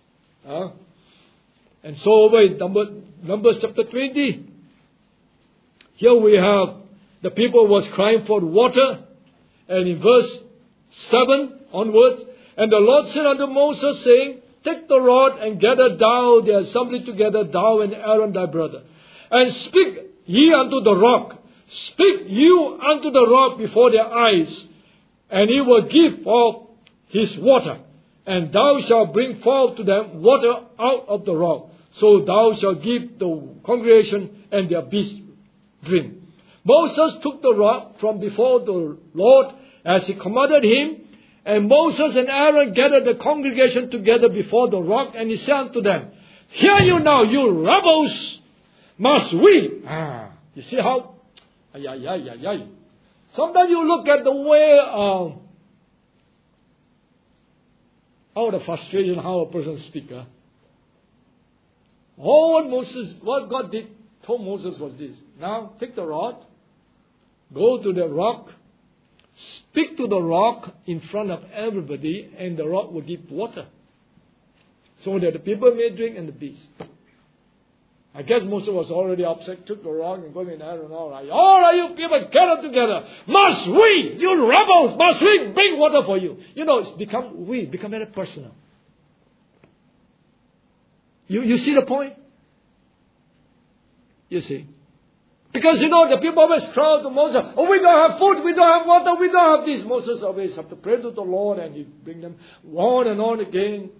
S1: And so over in Numbers chapter 20, here we have the people was crying for water. And in verse 7 onwards, and the Lord said unto Moses, saying, take the rod and gather thou the assembly together, thou and Aaron thy brother. And speak ye unto the rock. Speak you unto the rock before their eyes, and he will give forth his water. And thou shalt bring forth to them water out of the rock. So thou shalt give the congregation and their beasts drink. Moses took the rock from before the Lord as he commanded him. And Moses and Aaron gathered the congregation together before the rock. And he said unto them, hear you now, you rebels, must we? You see how? Sometimes you look at the way out of frustration how a person speaks. What God told Moses was this. Now take the rod, go to the rock, speak to the rock in front of everybody, and the rock will give water. So that the people may drink and the beasts. I guess Moses was already upset, took the rock and going in there and all right, you people gather together. Must we, you rebels, must we bring water for you? You know, it's become very personal. You see the point? You see? Because the people always cry to Moses, oh, we don't have food, we don't have water, we don't have this. Moses always have to pray to the Lord and he bring them on and on again.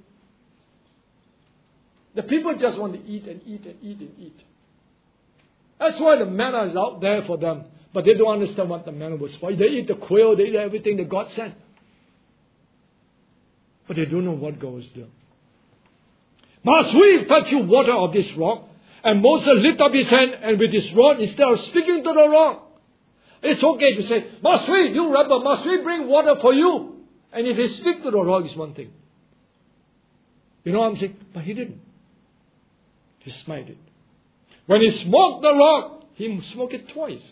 S1: The people just want to eat and eat and eat and eat. That's why the manna is out there for them. But they don't understand what the manna was for. They eat the quail, they eat everything that God sent. But they don't know what God was doing. Must we fetch you water of this rock? And Moses lifted up his hand, and with his rod, instead of speaking to the rock, it's okay to say, must we, you rebel, must we bring water for you? And if he speak to the rock, it's one thing. You know what I'm saying? But he didn't. He smited it. When he smote the rock, he smoked it twice.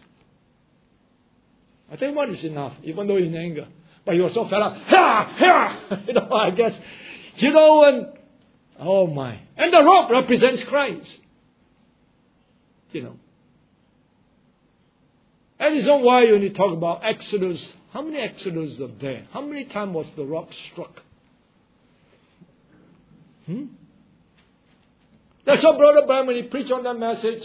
S1: I think one is enough, even though in anger. But he was so fed up. Ha! Ha! You know, I guess. You know, and oh my. And the rock represents Christ. You know. And it's not why when you talk about Exodus, how many Exodus are there? How many times was the rock struck? That's what Brother Branham, when he preached on that message,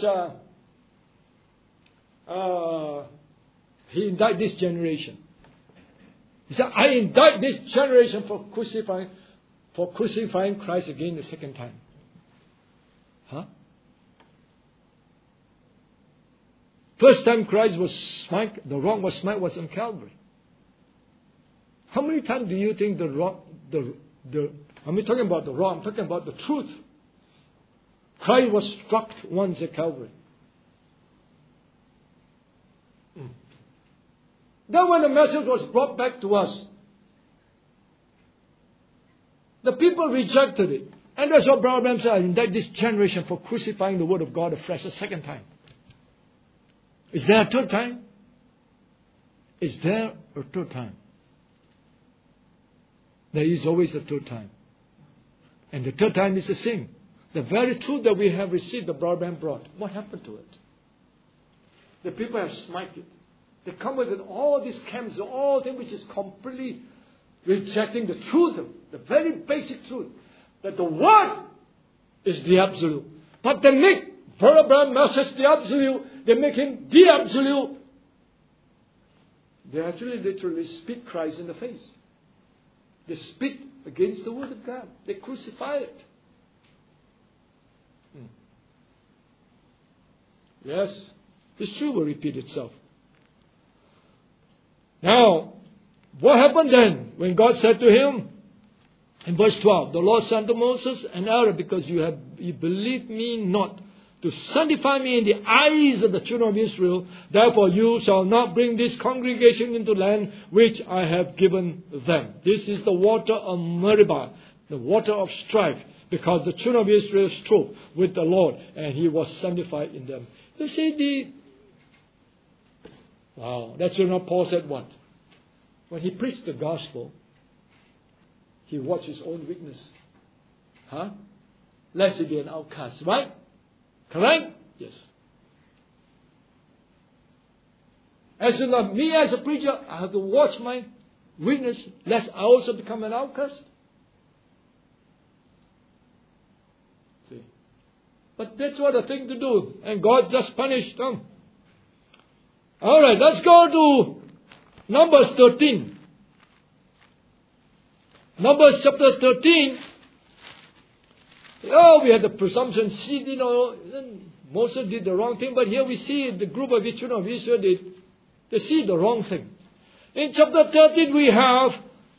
S1: he indicted this generation. He said, I indict this generation for crucifying Christ again the second time. Huh? First time Christ was smite, the rock was smite was on Calvary. How many times do you think the rock, I'm not talking about the rock, I'm talking about the truth. Christ was struck once at Calvary. Then when the message was brought back to us, the people rejected it. And that's what Brother Branham said, I indict this generation for crucifying the Word of God afresh a second time. Is there a third time? Is there a third time? There is always a third time. And the third time is the same. The very truth that we have received, the Brother Branham brought. What happened to it? The people have smited. They come with all these camps, all things which is completely rejecting the truth, the very basic truth, that the Word is the absolute. But they make Brother Branham message the absolute. They make him the absolute. They actually literally spit Christ in the face. They spit against the Word of God. They crucify it. Yes, history will repeat itself. Now, what happened then when God said to him in verse 12, the Lord said to Moses and Aaron, because you believed me not to sanctify me in the eyes of the children of Israel, therefore you shall not bring this congregation into land which I have given them. This is the water of Meribah, the water of strife, because the children of Israel strove with the Lord, and he was sanctified in them. You see wow, that's what Paul said what? When he preached the gospel, he watched his own weakness. Huh? Lest he be an outcast, right? Correct? Yes. As you know, me as a preacher, I have to watch my weakness, lest I also become an outcast. See? But that's what the thing to do. And God just punished them. Alright, let's go to Numbers 13. Numbers chapter 13. Oh, we had the presumption, see, Moses did the wrong thing, but here we see the group of children of Israel, they see the wrong thing. In chapter 13 we have,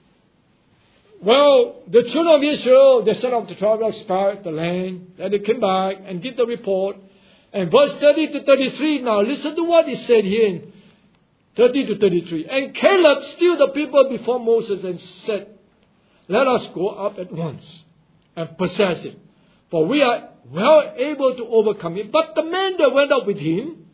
S1: the children of Israel, they set out to travel, spy the land, then they came back and give the report. And verse 30 to 33, now listen to what is said here in 30 to 33. And Caleb stilled the people before Moses and said, let us go up at once and possess it, for we are well able to overcome it. But the men that went up with him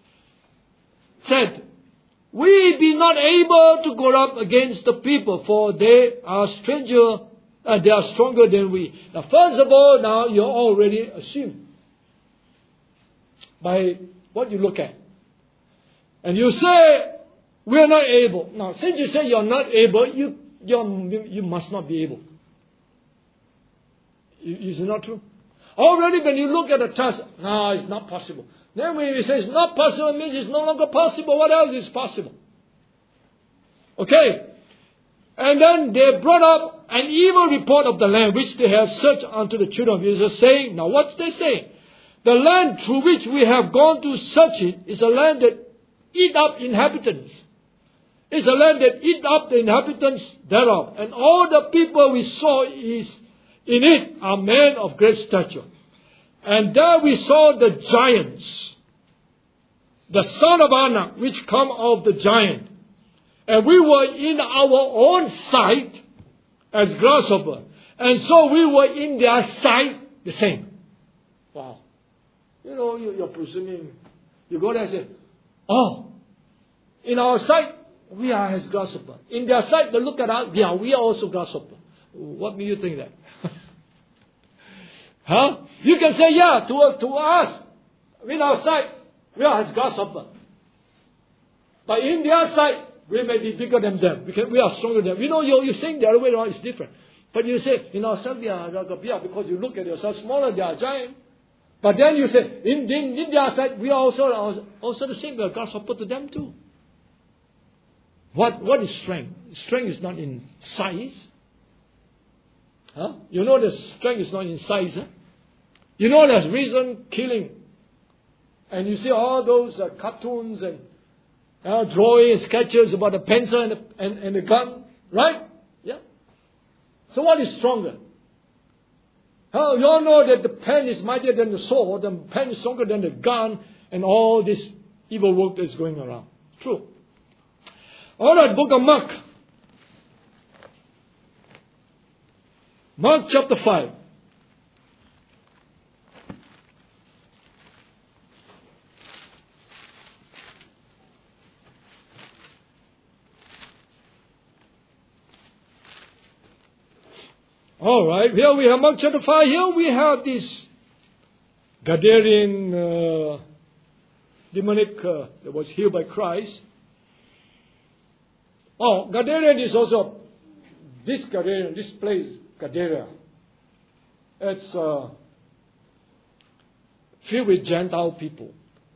S1: said, we be not able to go up against the people, for they are they are stronger than we. Now, first of all, now you already assume by what you look at. And you say, we are not able. Now, since you say you are not able, you must not be able. Is it not true? Already when you look at the test, no, it's not possible. Then when you say it's not possible, it means it's no longer possible. What else is possible? Okay. And then they brought up an evil report of the land which they have searched unto the children of Israel, saying, now what's they saying? The land through which we have gone to search it is a land that eat up inhabitants. is a land that eat up the inhabitants thereof. And all the people we saw is in it are men of great stature. And there we saw the giants, the son of Anak, which come of the giant. And we were in our own sight as grasshopper. And so we were in their sight the same. Wow. You know, you're presuming. You go there and say, oh, in our sight, we are as grasshopper. In their sight, they look at us, yeah, we are also grasshopper. What do you think that? Huh? You can say, yeah, to us, in our sight, we are as grasshopper. But in their sight, we may be bigger than them. We are stronger than them. You know, you're saying the other way around, it's different. But you say, in ourselves, we are because you look at yourself smaller, they are giant. But then you say, in their sight, we are also the same. We are grasshopper to them too. What is strength? Strength is not in size. Huh? You know the strength is not in size. Huh? You know there's reason killing. And you see all those cartoons and drawing sketches about the pencil and the gun. Right? Yeah. So what is stronger? You all know that the pen is mightier than the sword. The pen is stronger than the gun. And all this evil work that's going around. True. All right, book of Mark. Mark chapter 5. All right, here we have Mark chapter 5. Here we have this Gadarene demonic that was healed by Christ. Oh, Gadarene is also this Gadarene, this place, Gadara. It's filled with Gentile people.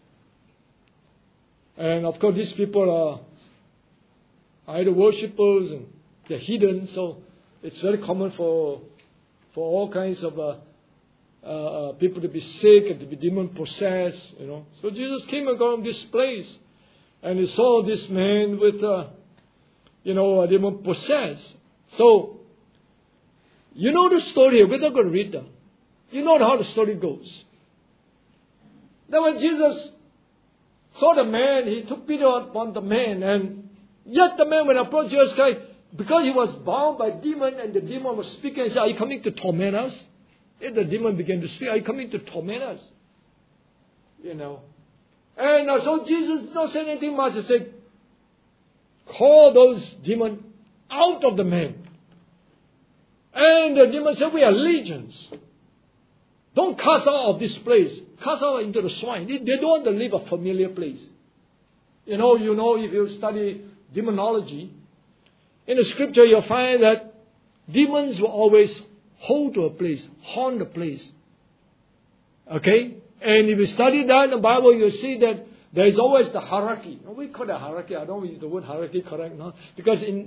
S1: And of course, these people are idol worshippers and they're hidden, so it's very common for all kinds of people to be sick and to be demon possessed, you know. So Jesus came around this place and he saw this man with a demon possessed. So, you know the story. We're not going to read them. You know how the story goes. Then when Jesus saw the man, he took pity upon the man. And yet the man, when approached Jesus Christ, because he was bound by demon and the demon was speaking, he said, are you coming to torment us? And the demon began to speak, are you coming to torment us? You know. And so Jesus did not say anything much. He said, call those demons out of the man. And the demon said, we are legions. Don't cast out of this place. Cast out into the swine. They don't want to leave a familiar place. You know, if you study demonology, in the scripture you'll find that demons will always hold to a place, haunt the place. Okay? And if you study that in the Bible, you'll see that there is always the hierarchy. We call it hierarchy. I don't use the word hierarchy correct now. Because in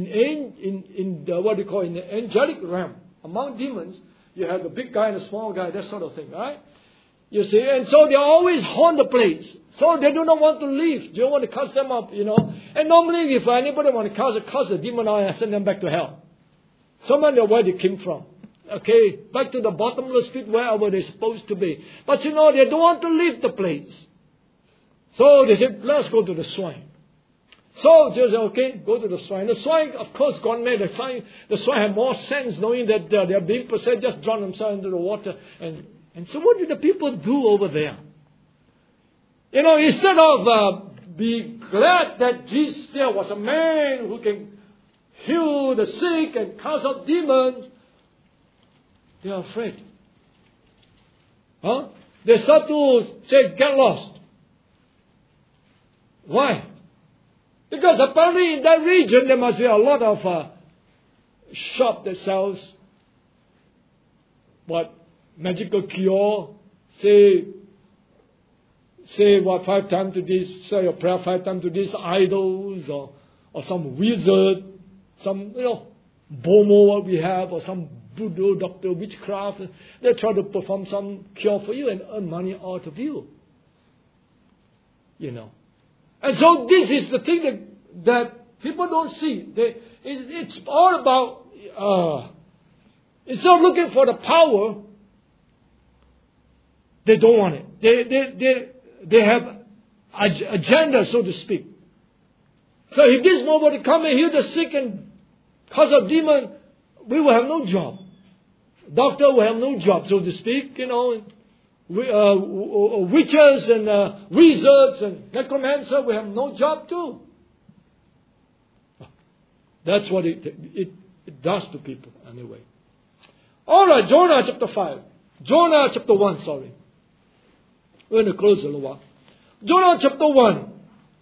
S1: the angelic realm, among demons, you have the big guy and the small guy, that sort of thing, right? You see, and so they always haunt the place. So they do not want to leave. They don't want to cast them up, you know. And normally if anybody want to cast a demon out and send them back to hell. Someone know where they came from. Okay, back to the bottomless pit wherever they're supposed to be. But you know, they don't want to leave the place. So they said, let's go to the swine. So Jesus said, okay, go to the swine. The swine, of course, gone mad. The swine have more sense knowing that they're being possessed, just drown themselves into the water. And so what did the people do over there? You know, instead of be glad that Jesus there was a man who can heal the sick and cast out demons, they are afraid. Huh? They start to say, get lost. Why? Because apparently in that region there must be a lot of shop that sells magical cure. Say 5 times to this, say your prayer 5 times to these idols, or some wizard, some Bomo what we have, or some voodoo doctor, witchcraft. They try to perform some cure for you and earn money out of you. You know. And so this is the thing that People don't see. It's all about, instead of looking for the power, they don't want it. They have agenda, so to speak. So if this mob were to come and heal the sick and cast out demon, we will have no job. Doctor will have no job, so to speak, witches and wizards and necromancer will have no job too. That's what it does to people anyway. Alright, Jonah chapter 5. Jonah chapter 1, sorry. We're going to close a little while. Jonah chapter 1.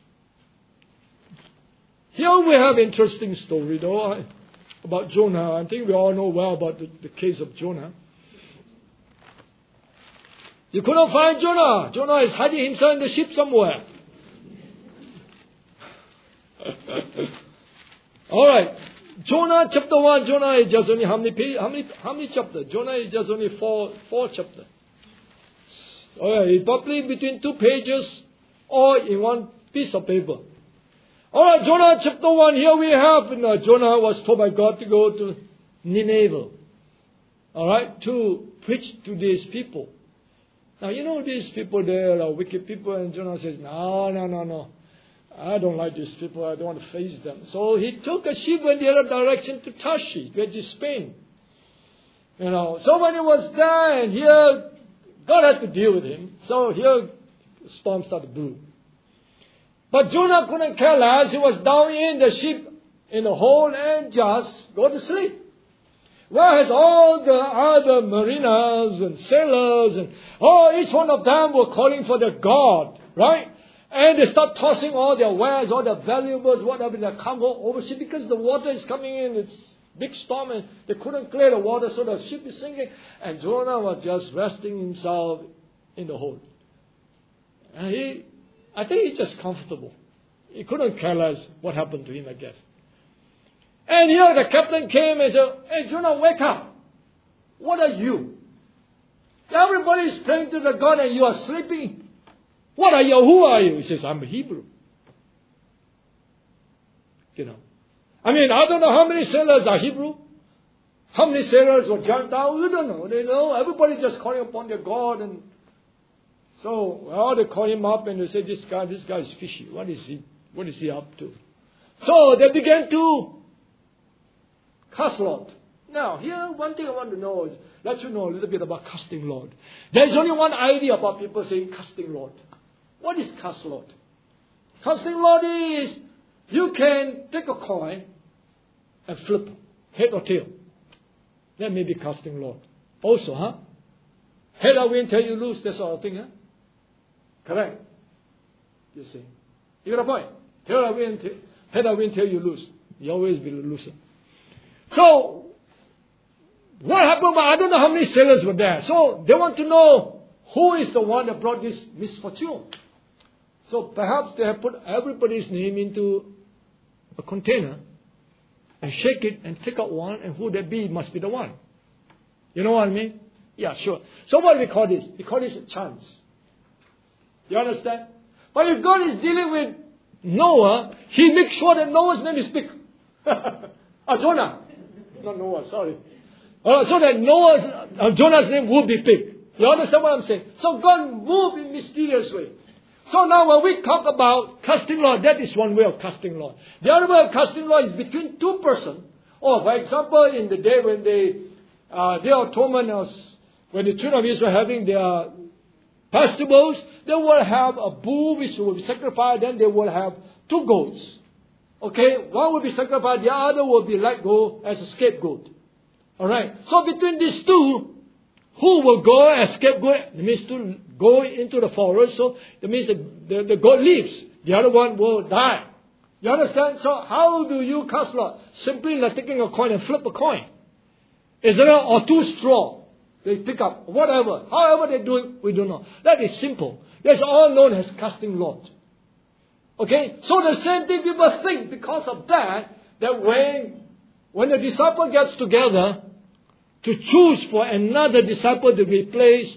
S1: Here we have interesting story though about Jonah. I think we all know well about the case of Jonah. You couldn't find Jonah. Jonah is hiding himself in the ship somewhere. Alright. Jonah chapter 1. Jonah is just only how many chapters? Jonah is just only four chapters. Alright, it's probably between 2 pages or in one piece of paper. Alright, Jonah chapter 1, here we have, Jonah was told by God to go to Nineveh. Alright, to preach to these people. Now, these people there are wicked people, and Jonah says, no. I don't like these people, I don't want to face them. So he took a ship in the other direction to Tarshish, which is Spain. So when he was there, and here, God had to deal with him. So here, the storm started brewing. But Jonah couldn't care less. He was down in the ship in the hole and just go to sleep. Whereas all the other mariners and sailors and each one of them were calling for their God, right? And they start tossing all their wares, all their valuables, whatever, their cargo overseas because the water is coming in. It's big storm and they couldn't clear the water, so the ship is sinking. And Jonah was just resting himself in the hole. And I think he's just comfortable. He couldn't care less what happened to him, I guess. And here the captain came and said, hey, Jonah, wake up. What are you? Everybody is praying to the God and you are sleeping. What are you? Who are you? He says, I'm a Hebrew. I don't know how many sailors are Hebrew. How many sailors were Gentile? We don't know. They know. Everybody's just calling upon their God. And so, they call him up and they say, this guy is fishy. What is he up to? So they began to cast lot. Now, here, one thing I want to know is, let you know a little bit about casting lot. There's only one idea about people saying casting lot. What is cast lot? Casting lot is, you can take a coin and flip head or tail. That may be casting lot. Also, head or win, tail you lose, that sort of thing, Correct. You see. You got a point. Head or win, tail you lose. You always be the loser. So, what happened? I don't know how many sailors were there. So, they want to know who is the one that brought this misfortune. So, perhaps they have put everybody's name into a container and shake it and take out one, and who that be must be the one. You know what I mean? Yeah, sure. So, what do we call this? We call this a chance. You understand? But if God is dealing with Noah, He makes sure that Noah's name is big. Jonah. Not Noah, sorry. So that Jonah's name will be big. You understand what I'm saying? So God moved in mysterious way. So now when we talk about casting lot, that is one way of casting lot. The other way of casting lot is between two persons. Or for example, in the day when Day of Atonement was, when the children of Israel were having their festivals, they will have a bull which will be sacrificed, then they will have 2 goats. Okay, one will be sacrificed, the other will be let go as a scapegoat. Alright, so between these two, who will go as scapegoat? It means to go into the forest, so that means the goat lives. The other one will die. You understand? So how do you cast lot? Simply like taking a coin and flip a coin. Is there or 2 straw? They pick up, whatever. However they do it, we don't know. That is simple. That's all known as casting lot. Okay? So the same thing people think because of that when the disciple gets together to choose for another disciple to replace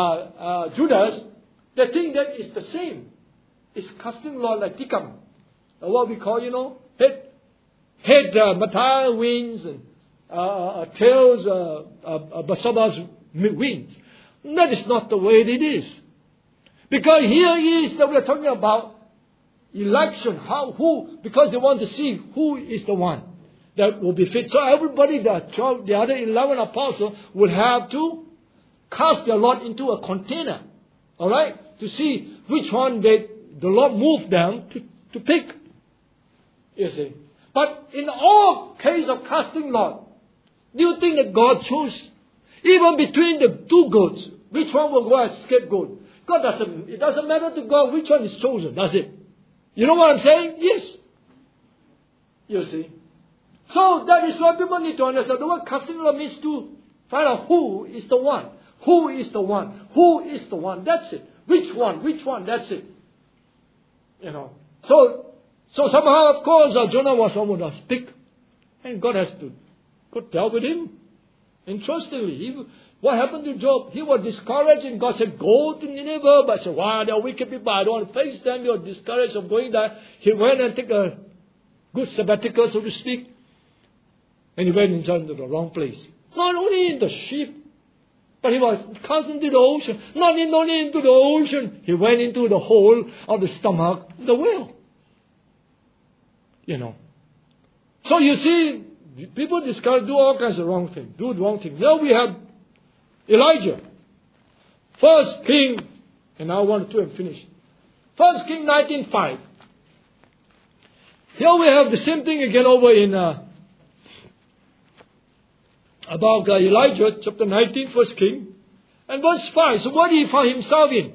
S1: Judas, they think that it's the same. It's casting lot like tikam. what we call, head Matthias wins and tails Barsabbas wins. That is not the way it is. Because here is that we are talking about election. Because they want to see who is the one that will be fit. So everybody, the other 11 apostles would have to cast their lot into a container. All right? To see which one the Lord moved them to pick. You see. But in all case of casting lot, do you think that God chose? Even between the two goats, which one will go as scapegoat? It doesn't matter to God which one is chosen, does it? You know what I'm saying? Yes. You see. So that is what people need to understand. The word casting lot means to find out who is the one. Who is the one? Who is the one? That's it. Which one? Which one? That's it. So somehow, of course, Jonah was one who was picked. And God has to deal with him. Interestingly, what happened to Job? He was discouraged and God said, go to Nineveh. But he said, wow, they are wicked people. I don't want to face them. You're discouraged of going there. He went and took a good sabbatical, so to speak. And he went into the wrong place. Not only in the ship, but he was cast into the ocean. Not only into the ocean. He went into the hole of the stomach of the whale. So you see, people discourage, do all kinds of wrong things. Do the wrong thing. Now we have Elijah. 1 King, and I want to finish. 1 King 19:5. Here we have the same thing again over in about Elijah, chapter 19, 1 King, and verse 5. So what did he find himself in?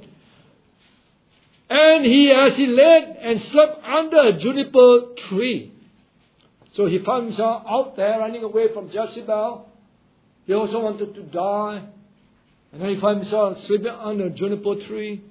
S1: And as he lay and slept under a juniper tree. So he found himself out there running away from Jezebel. He also wanted to die. And then he found himself sleeping under a juniper tree.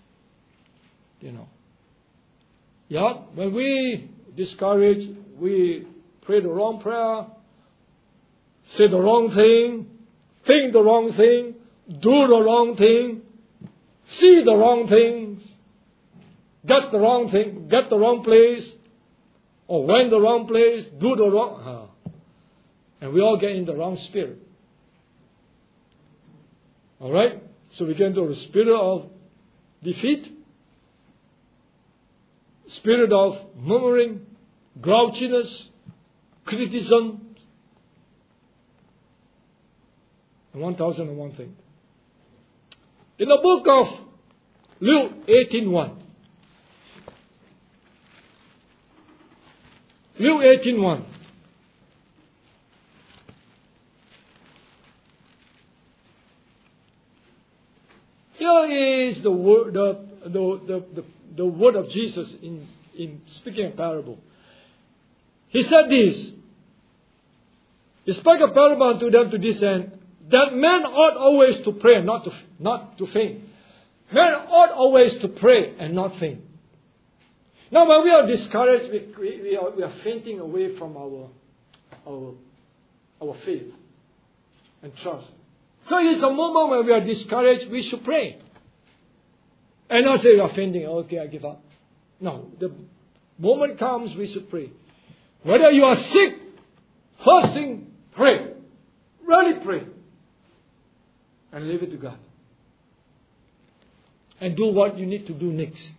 S1: Yeah, when we discourage, we pray the wrong prayer, say the wrong thing, think the wrong thing, do the wrong thing, see the wrong things, get the wrong thing, get the wrong place, or went the wrong place, do the wrong... And we all get in the wrong spirit. All right? So we get into the spirit of defeat, spirit of murmuring, grouchiness, criticism, and 1001 things. In the book of Luke 18:1. Luke 18:1. Here is the word, the word of Jesus in speaking a parable. He said this. He spoke a parable unto them to this end, that men ought always to pray and not to faint. Men ought always to pray and not faint. Now, when we are discouraged, we are fainting away from our faith and trust. So it's a moment when we are discouraged, we should pray. And not say we are fainting, okay, I give up. No, the moment comes, we should pray. Whether you are sick, first thing, pray. Really pray. And leave it to God. And do what you need to do next.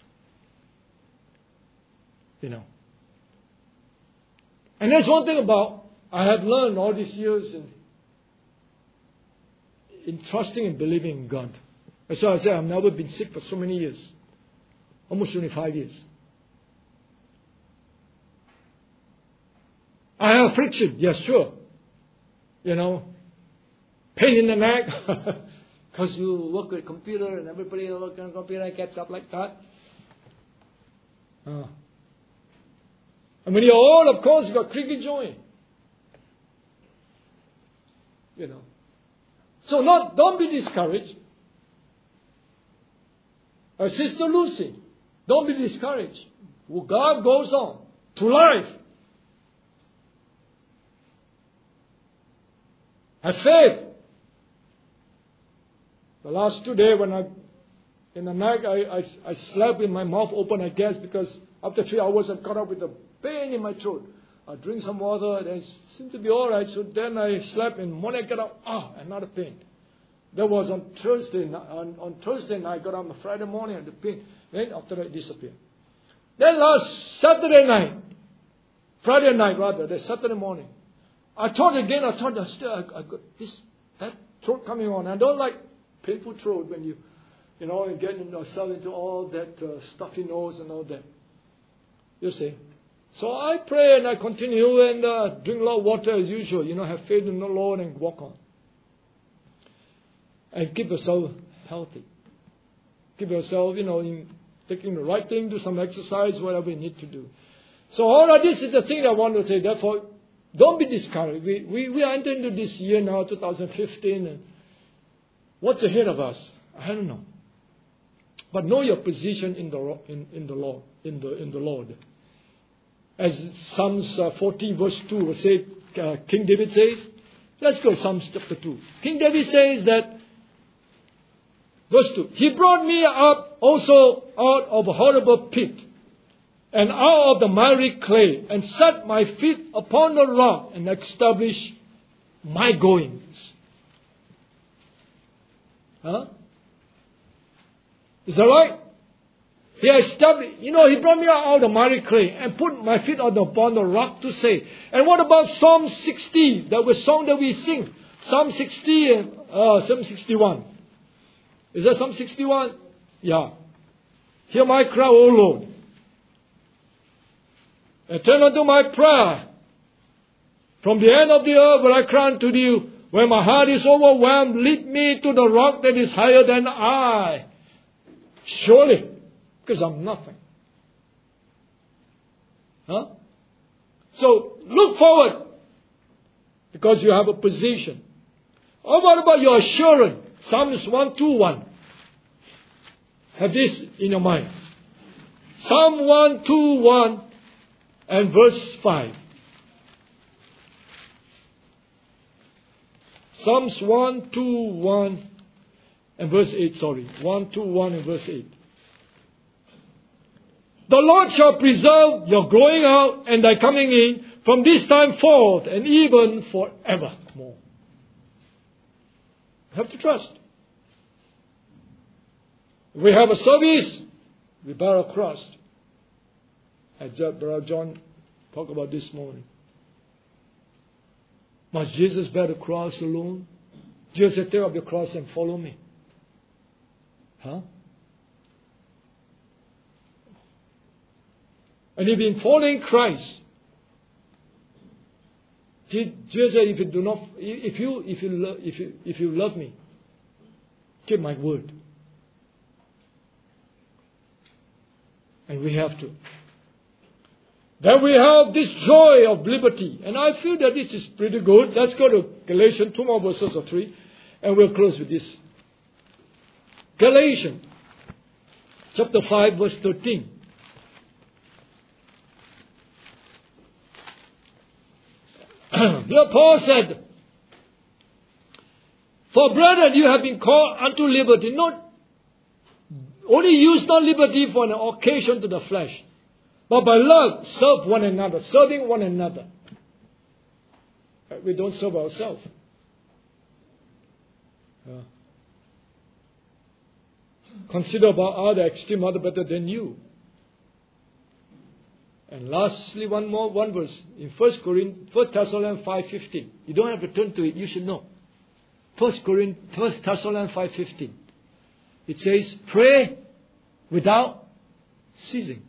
S1: And that's one thing about, I have learned all these years in trusting and believing in God. That's why I say I've never been sick for so many years. Almost 25 years. I have affliction, yes, sure. Pain in the neck. Because you work with a computer and everybody works on a computer and gets up like that. And when you're old, of course, you've got creaky joint. So don't be discouraged. Sister Lucy, don't be discouraged. God goes on to life. Have faith. The last 2 days when I In the night, I slept with my mouth open, I guess, because after 3 hours I got up with a pain in my throat. I drink some water, and it seemed to be all right. So then I slept, and morning I got up, another pain. That was on Thursday. On Thursday night, I got up on Friday morning, and the pain. Then after that, it disappeared. Then last Saturday night, Friday night rather, the Saturday morning, I thought I got this that throat coming on. I don't like painful throat when you get yourself into all that stuffy nose and all that. You see. So I pray and I continue and drink a lot of water as usual. Have faith in the Lord and walk on. And keep yourself healthy. Keep yourself, in taking the right thing, do some exercise, whatever you need to do. So all of this is the thing I want to say. Therefore, don't be discouraged. We are entering into this year now, 2015, and what's ahead of us? I don't know. But know your position in the Lord. As Psalms 40 verse 2 will say, King David says, let's go to Psalms chapter 2. King David says that, verse 2, He brought me up also out of a horrible pit, and out of the miry clay, and set my feet upon the rock, and established my goings. Huh? Is that right? He established, He brought me out of the miry clay and put my feet upon the rock to say. And what about Psalm 60, that song that we sing? Psalm 60 and Psalm 61. Is that Psalm 61? Yeah. Hear my cry, O Lord. Attend unto my prayer. From the end of the earth will I cry unto thee. When my heart is overwhelmed, lead me to the rock that is higher than I. Surely. Because I'm nothing. Huh? So, look forward. Because you have a position. What about your assurance? Psalms 121. Have this in your mind. Psalm 121 and verse 5. Psalms 121 and verse 8, 121 and verse 8. The Lord shall preserve your going out and thy coming in from this time forth and even forevermore. You have to trust. If we have a service, we bear a cross. As Brother John talked about this morning. Must Jesus bear the cross alone? Jesus said, take up your cross and follow me. Huh? And if in following Christ, Jesus said, if you love me, keep my word. And we have to. Then we have this joy of liberty. And I feel that this is pretty good. Let's go to Galatians, 2 more verses or 3. And we'll close with this. Galatians, chapter 5, verse 13. Here Paul said, For brethren, you have been called unto liberty. Not only use not liberty for an occasion to the flesh, but by love serve one another, serving one another. We don't serve ourselves. Consider about other, esteem other better than you. And lastly, one verse in 1 Thessalonians 5:15. You don't have to turn to it, you should know. 1 Thessalonians 5:15. It says, pray without ceasing.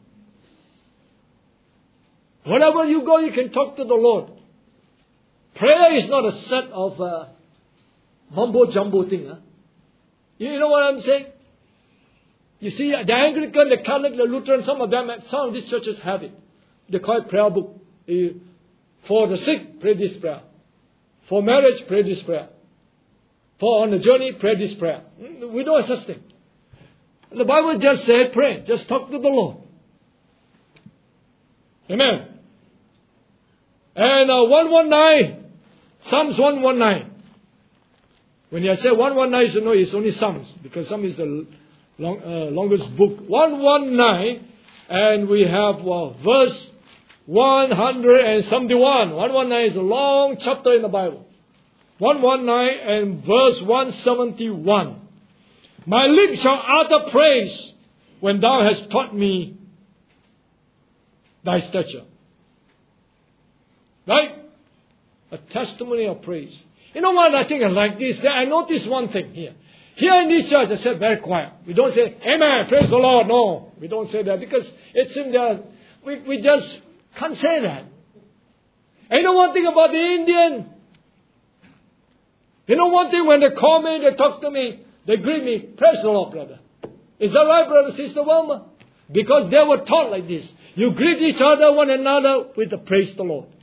S1: Wherever you go, you can talk to the Lord. Prayer is not a set of mumbo-jumbo thing. Huh? You know what I'm saying? You see, the Anglican, the Catholic, the Lutheran, some of these churches have it. They call it prayer book. For the sick, pray this prayer. For marriage, pray this prayer. For on the journey, pray this prayer. We don't have such thing. The Bible just said, pray. Just talk to the Lord. Amen. And 119, Psalms 119. When I say 119, you know it's only Psalms, because Psalm is the longest book, 119, and we have verse 171. 119 is a long chapter in the Bible. 119 and verse 171. My lips shall utter praise when thou hast taught me thy stature. Right? A testimony of praise. You know what I think I like this? I noticed one thing here. Here in this church, I said very quiet. We don't say, Amen, praise the Lord. No, we don't say that because it's in there. We just can't say that. And you know one thing about the Indian? You know one thing, when they call me, they talk to me, they greet me, praise the Lord, brother. Is that right, brother, sister Wilma? Because they were taught like this. You greet each other, one another, with the praise the Lord.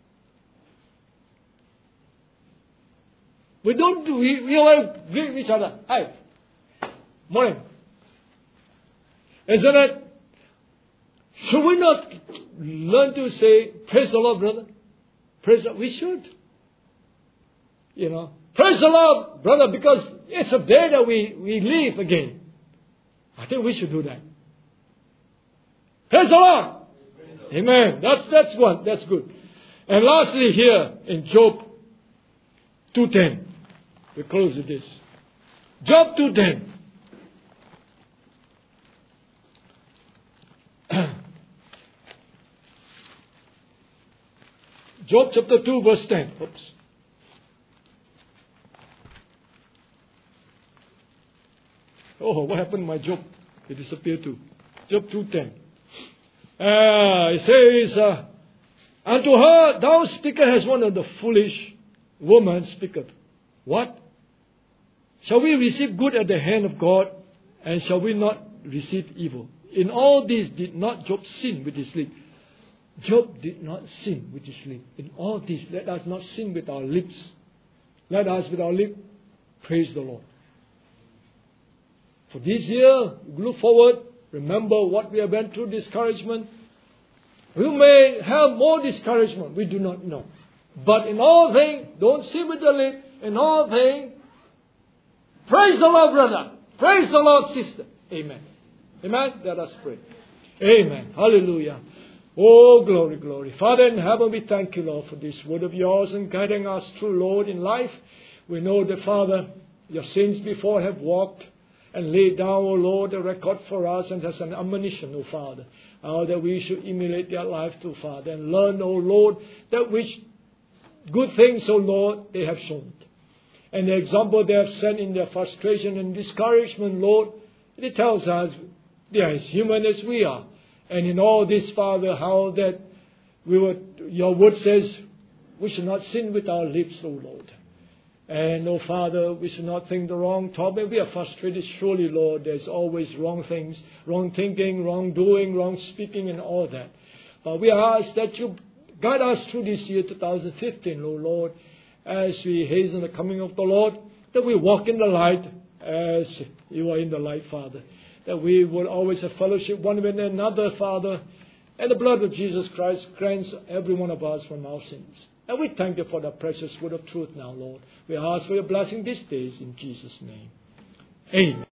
S1: We don't do, we all greet each other. Hi. Morning. Isn't it? Should we not learn to say, praise the Lord, brother? Praise the Lord. We should. You know. Praise the Lord, brother, because it's a day that we live again. I think we should do that. Praise the Lord. Amen. That's one. That's good. And lastly here in Job 2:10. We close with this. Job 2:10. Job chapter 2 verse 10. Oops. Oh, what happened to my Job? It disappeared too. Job 2:10. It says, unto her thou speakest as one of the foolish women speaketh. What? Shall we receive good at the hand of God, and shall we not receive evil? In all this did not Job sin with his lips. Job did not sin with his lips. In all this, let us not sin with our lips. Let us with our lips praise the Lord. For this year, look forward. Remember what we have went through, discouragement. We may have more discouragement. We do not know. But in all things, don't sin with the lips. In all things, praise the Lord, brother. Praise the Lord, sister. Amen. Amen. Let us pray. Amen. Hallelujah. Oh, glory, glory. Father in heaven, we thank you, Lord, for this word of yours and guiding us through, Lord, in life. We know that, Father, your saints before have walked and laid down, O Lord, a record for us and as an admonition, O Father, that we should emulate their life too, Father, and learn, O Lord, that which good things, O Lord, they have shown. And the example they have set in their frustration and discouragement, Lord, it tells us they are as human as we are. And in all this, Father, how that your word says we should not sin with our lips, O Lord. And, oh Father, we should not think the wrong thought. When we are frustrated, surely, Lord, there's always wrong things, wrong thinking, wrong doing, wrong speaking, and all that. But we ask that you guide us through this year 2015, oh Lord, as we hasten the coming of the Lord, that we walk in the light as you are in the light, Father. That we will always have fellowship one with another, Father. And the blood of Jesus Christ cleanse every one of us from our sins. And we thank you for the precious word of truth now, Lord. We ask for your blessing these days in Jesus' name. Amen.